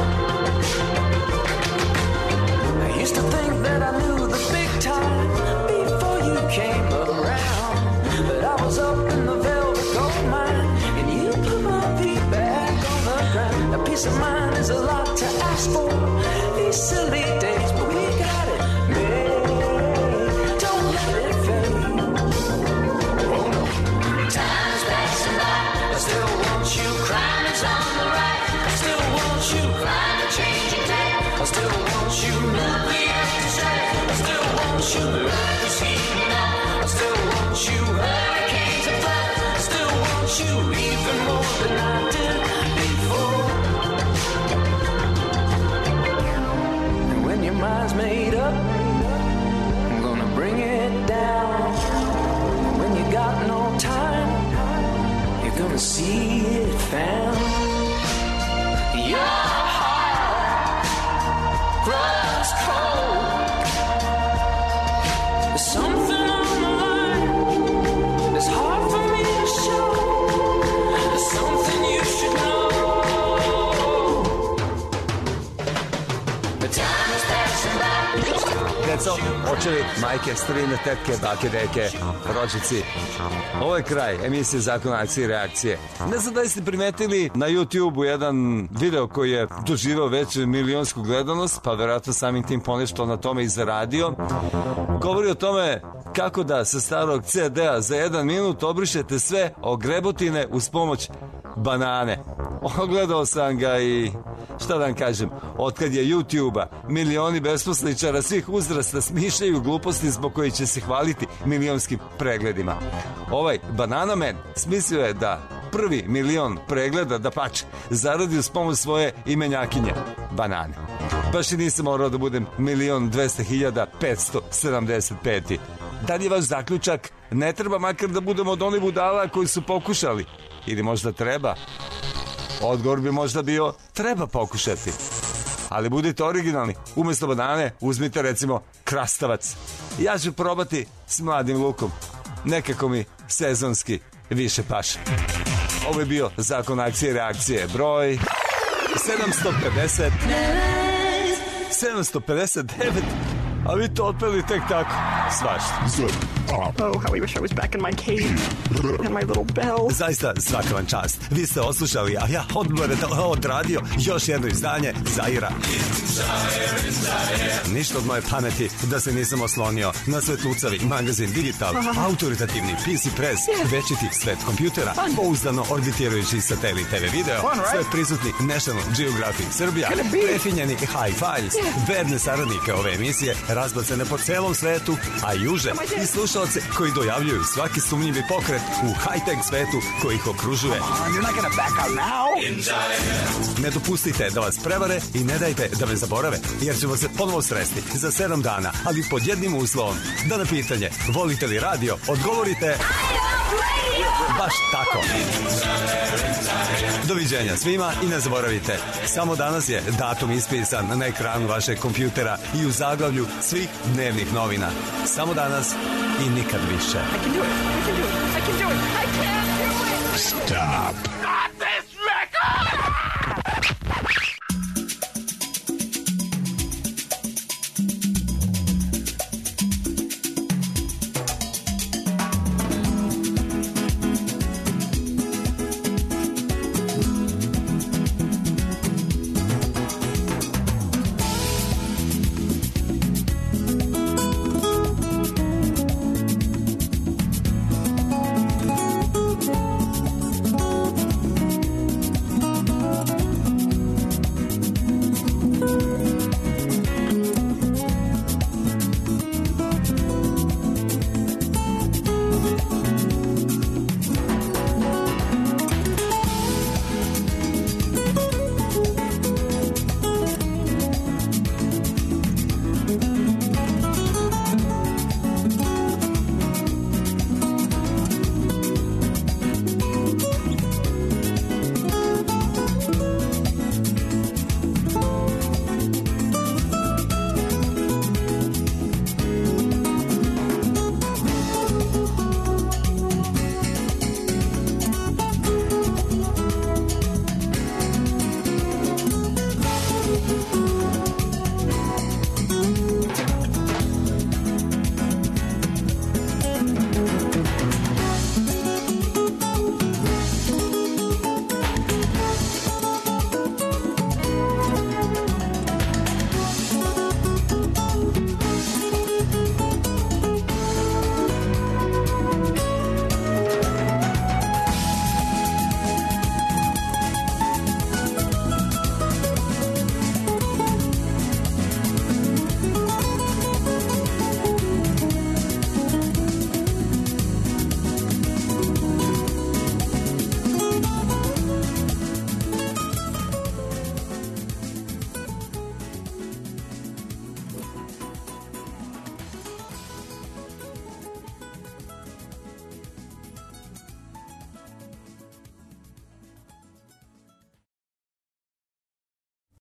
I used to think that I knew the big time before you came around, but I was up in the velvet gold mine, and you put my feet back on the ground. A peace of mind is a lot to ask for these silly days, but we got it made. Don't let it fade. Oh no. Time's passing by. I still want you. Crime is on the rise. I still want you. Climate change and that. I still want you. Nuclear distress. I still want you. The earth is heating up. I still want you. Hurricanes and floods. I still want you even more than I did before. And when your mind's made up, I'm gonna bring it down. And when you got no time, you're gonna see it found. Your heart grows cold. There's something on the line. It's hard for me to show. There's something you should know. The time is passing by. Deco, očevi, majke, strine, tetke, bake, deke, ročici. Ovo je kraj emisije Zakon akcije i reakcije. Ne znam da li ste primetili na YouTube-u jedan video koji je doživao već milionsku gledanost, pa verovatno samim tim ponešto na tome i zaradio. Govori o tome kako da sa starog CD-a za 1 minut obrišete sve ogrebotine uz pomoć banane. Ogledao sam ga i šta da vam kažem, otkad je YouTube-a milioni besposličara svih uzrasta smišljaju gluposti zbog koji će se hvaliti milionskim pregledima. Ovaj Banana Man smislio je da prvi milion pregleda, da pače, zaradi uz pomoć svoje imenjakinje, banane. Baš i nisam morao da budem 1.200.575. Da li je vaš zaključak? Ne treba makar da budemo od onih budala koji su pokušali. Ili možda treba? Odgovor bi možda bio treba pokušati. Ali budite originalni. Umjesto banane uzmite recimo krastavac. Ja ću probati s mladim lukom. Nekako mi sezonski više paše. Ovo je bio Zakon akcije i reakcije. Broj 759. A vi to otpeli tek tako. Svašta. Oh, how I wish I was back in my cave and my little bell. Zaista svaka vam čast. Vi ste oslušali, a ja odradio još jedno izdanje Zaira. Ništa od moje pameti da se nisam oslonio na Svetlucavi magazin Digital, autoritativni PC Press, večiti svet kompjutera, pouzdano orbitirajući satelit TV video, sve prisutni National Geographic Srbija, prefinjeni Hi-Fi, verne saradnike ove emisije, razbacane po celom svetu, a juže i slušalce koji dojavljuju svaki sumnjivi pokret u high-tech svetu koji ih okružuje. Ne dopustite da vas prevare i ne dajte da me zaborave, jer ćemo se ponovo sresti za 7 dana, ali pod jednim uslovom, da na pitanje volite li radio odgovorite baš tako. Doviđenja svima i ne zaboravite, samo danas je datum ispisan na ekranu vašeg kompjutera i u zaglavlju svih dnevnih novina. Samo danas i nikad više. I can do it. I can do it. I can do it. I can do it. Stop.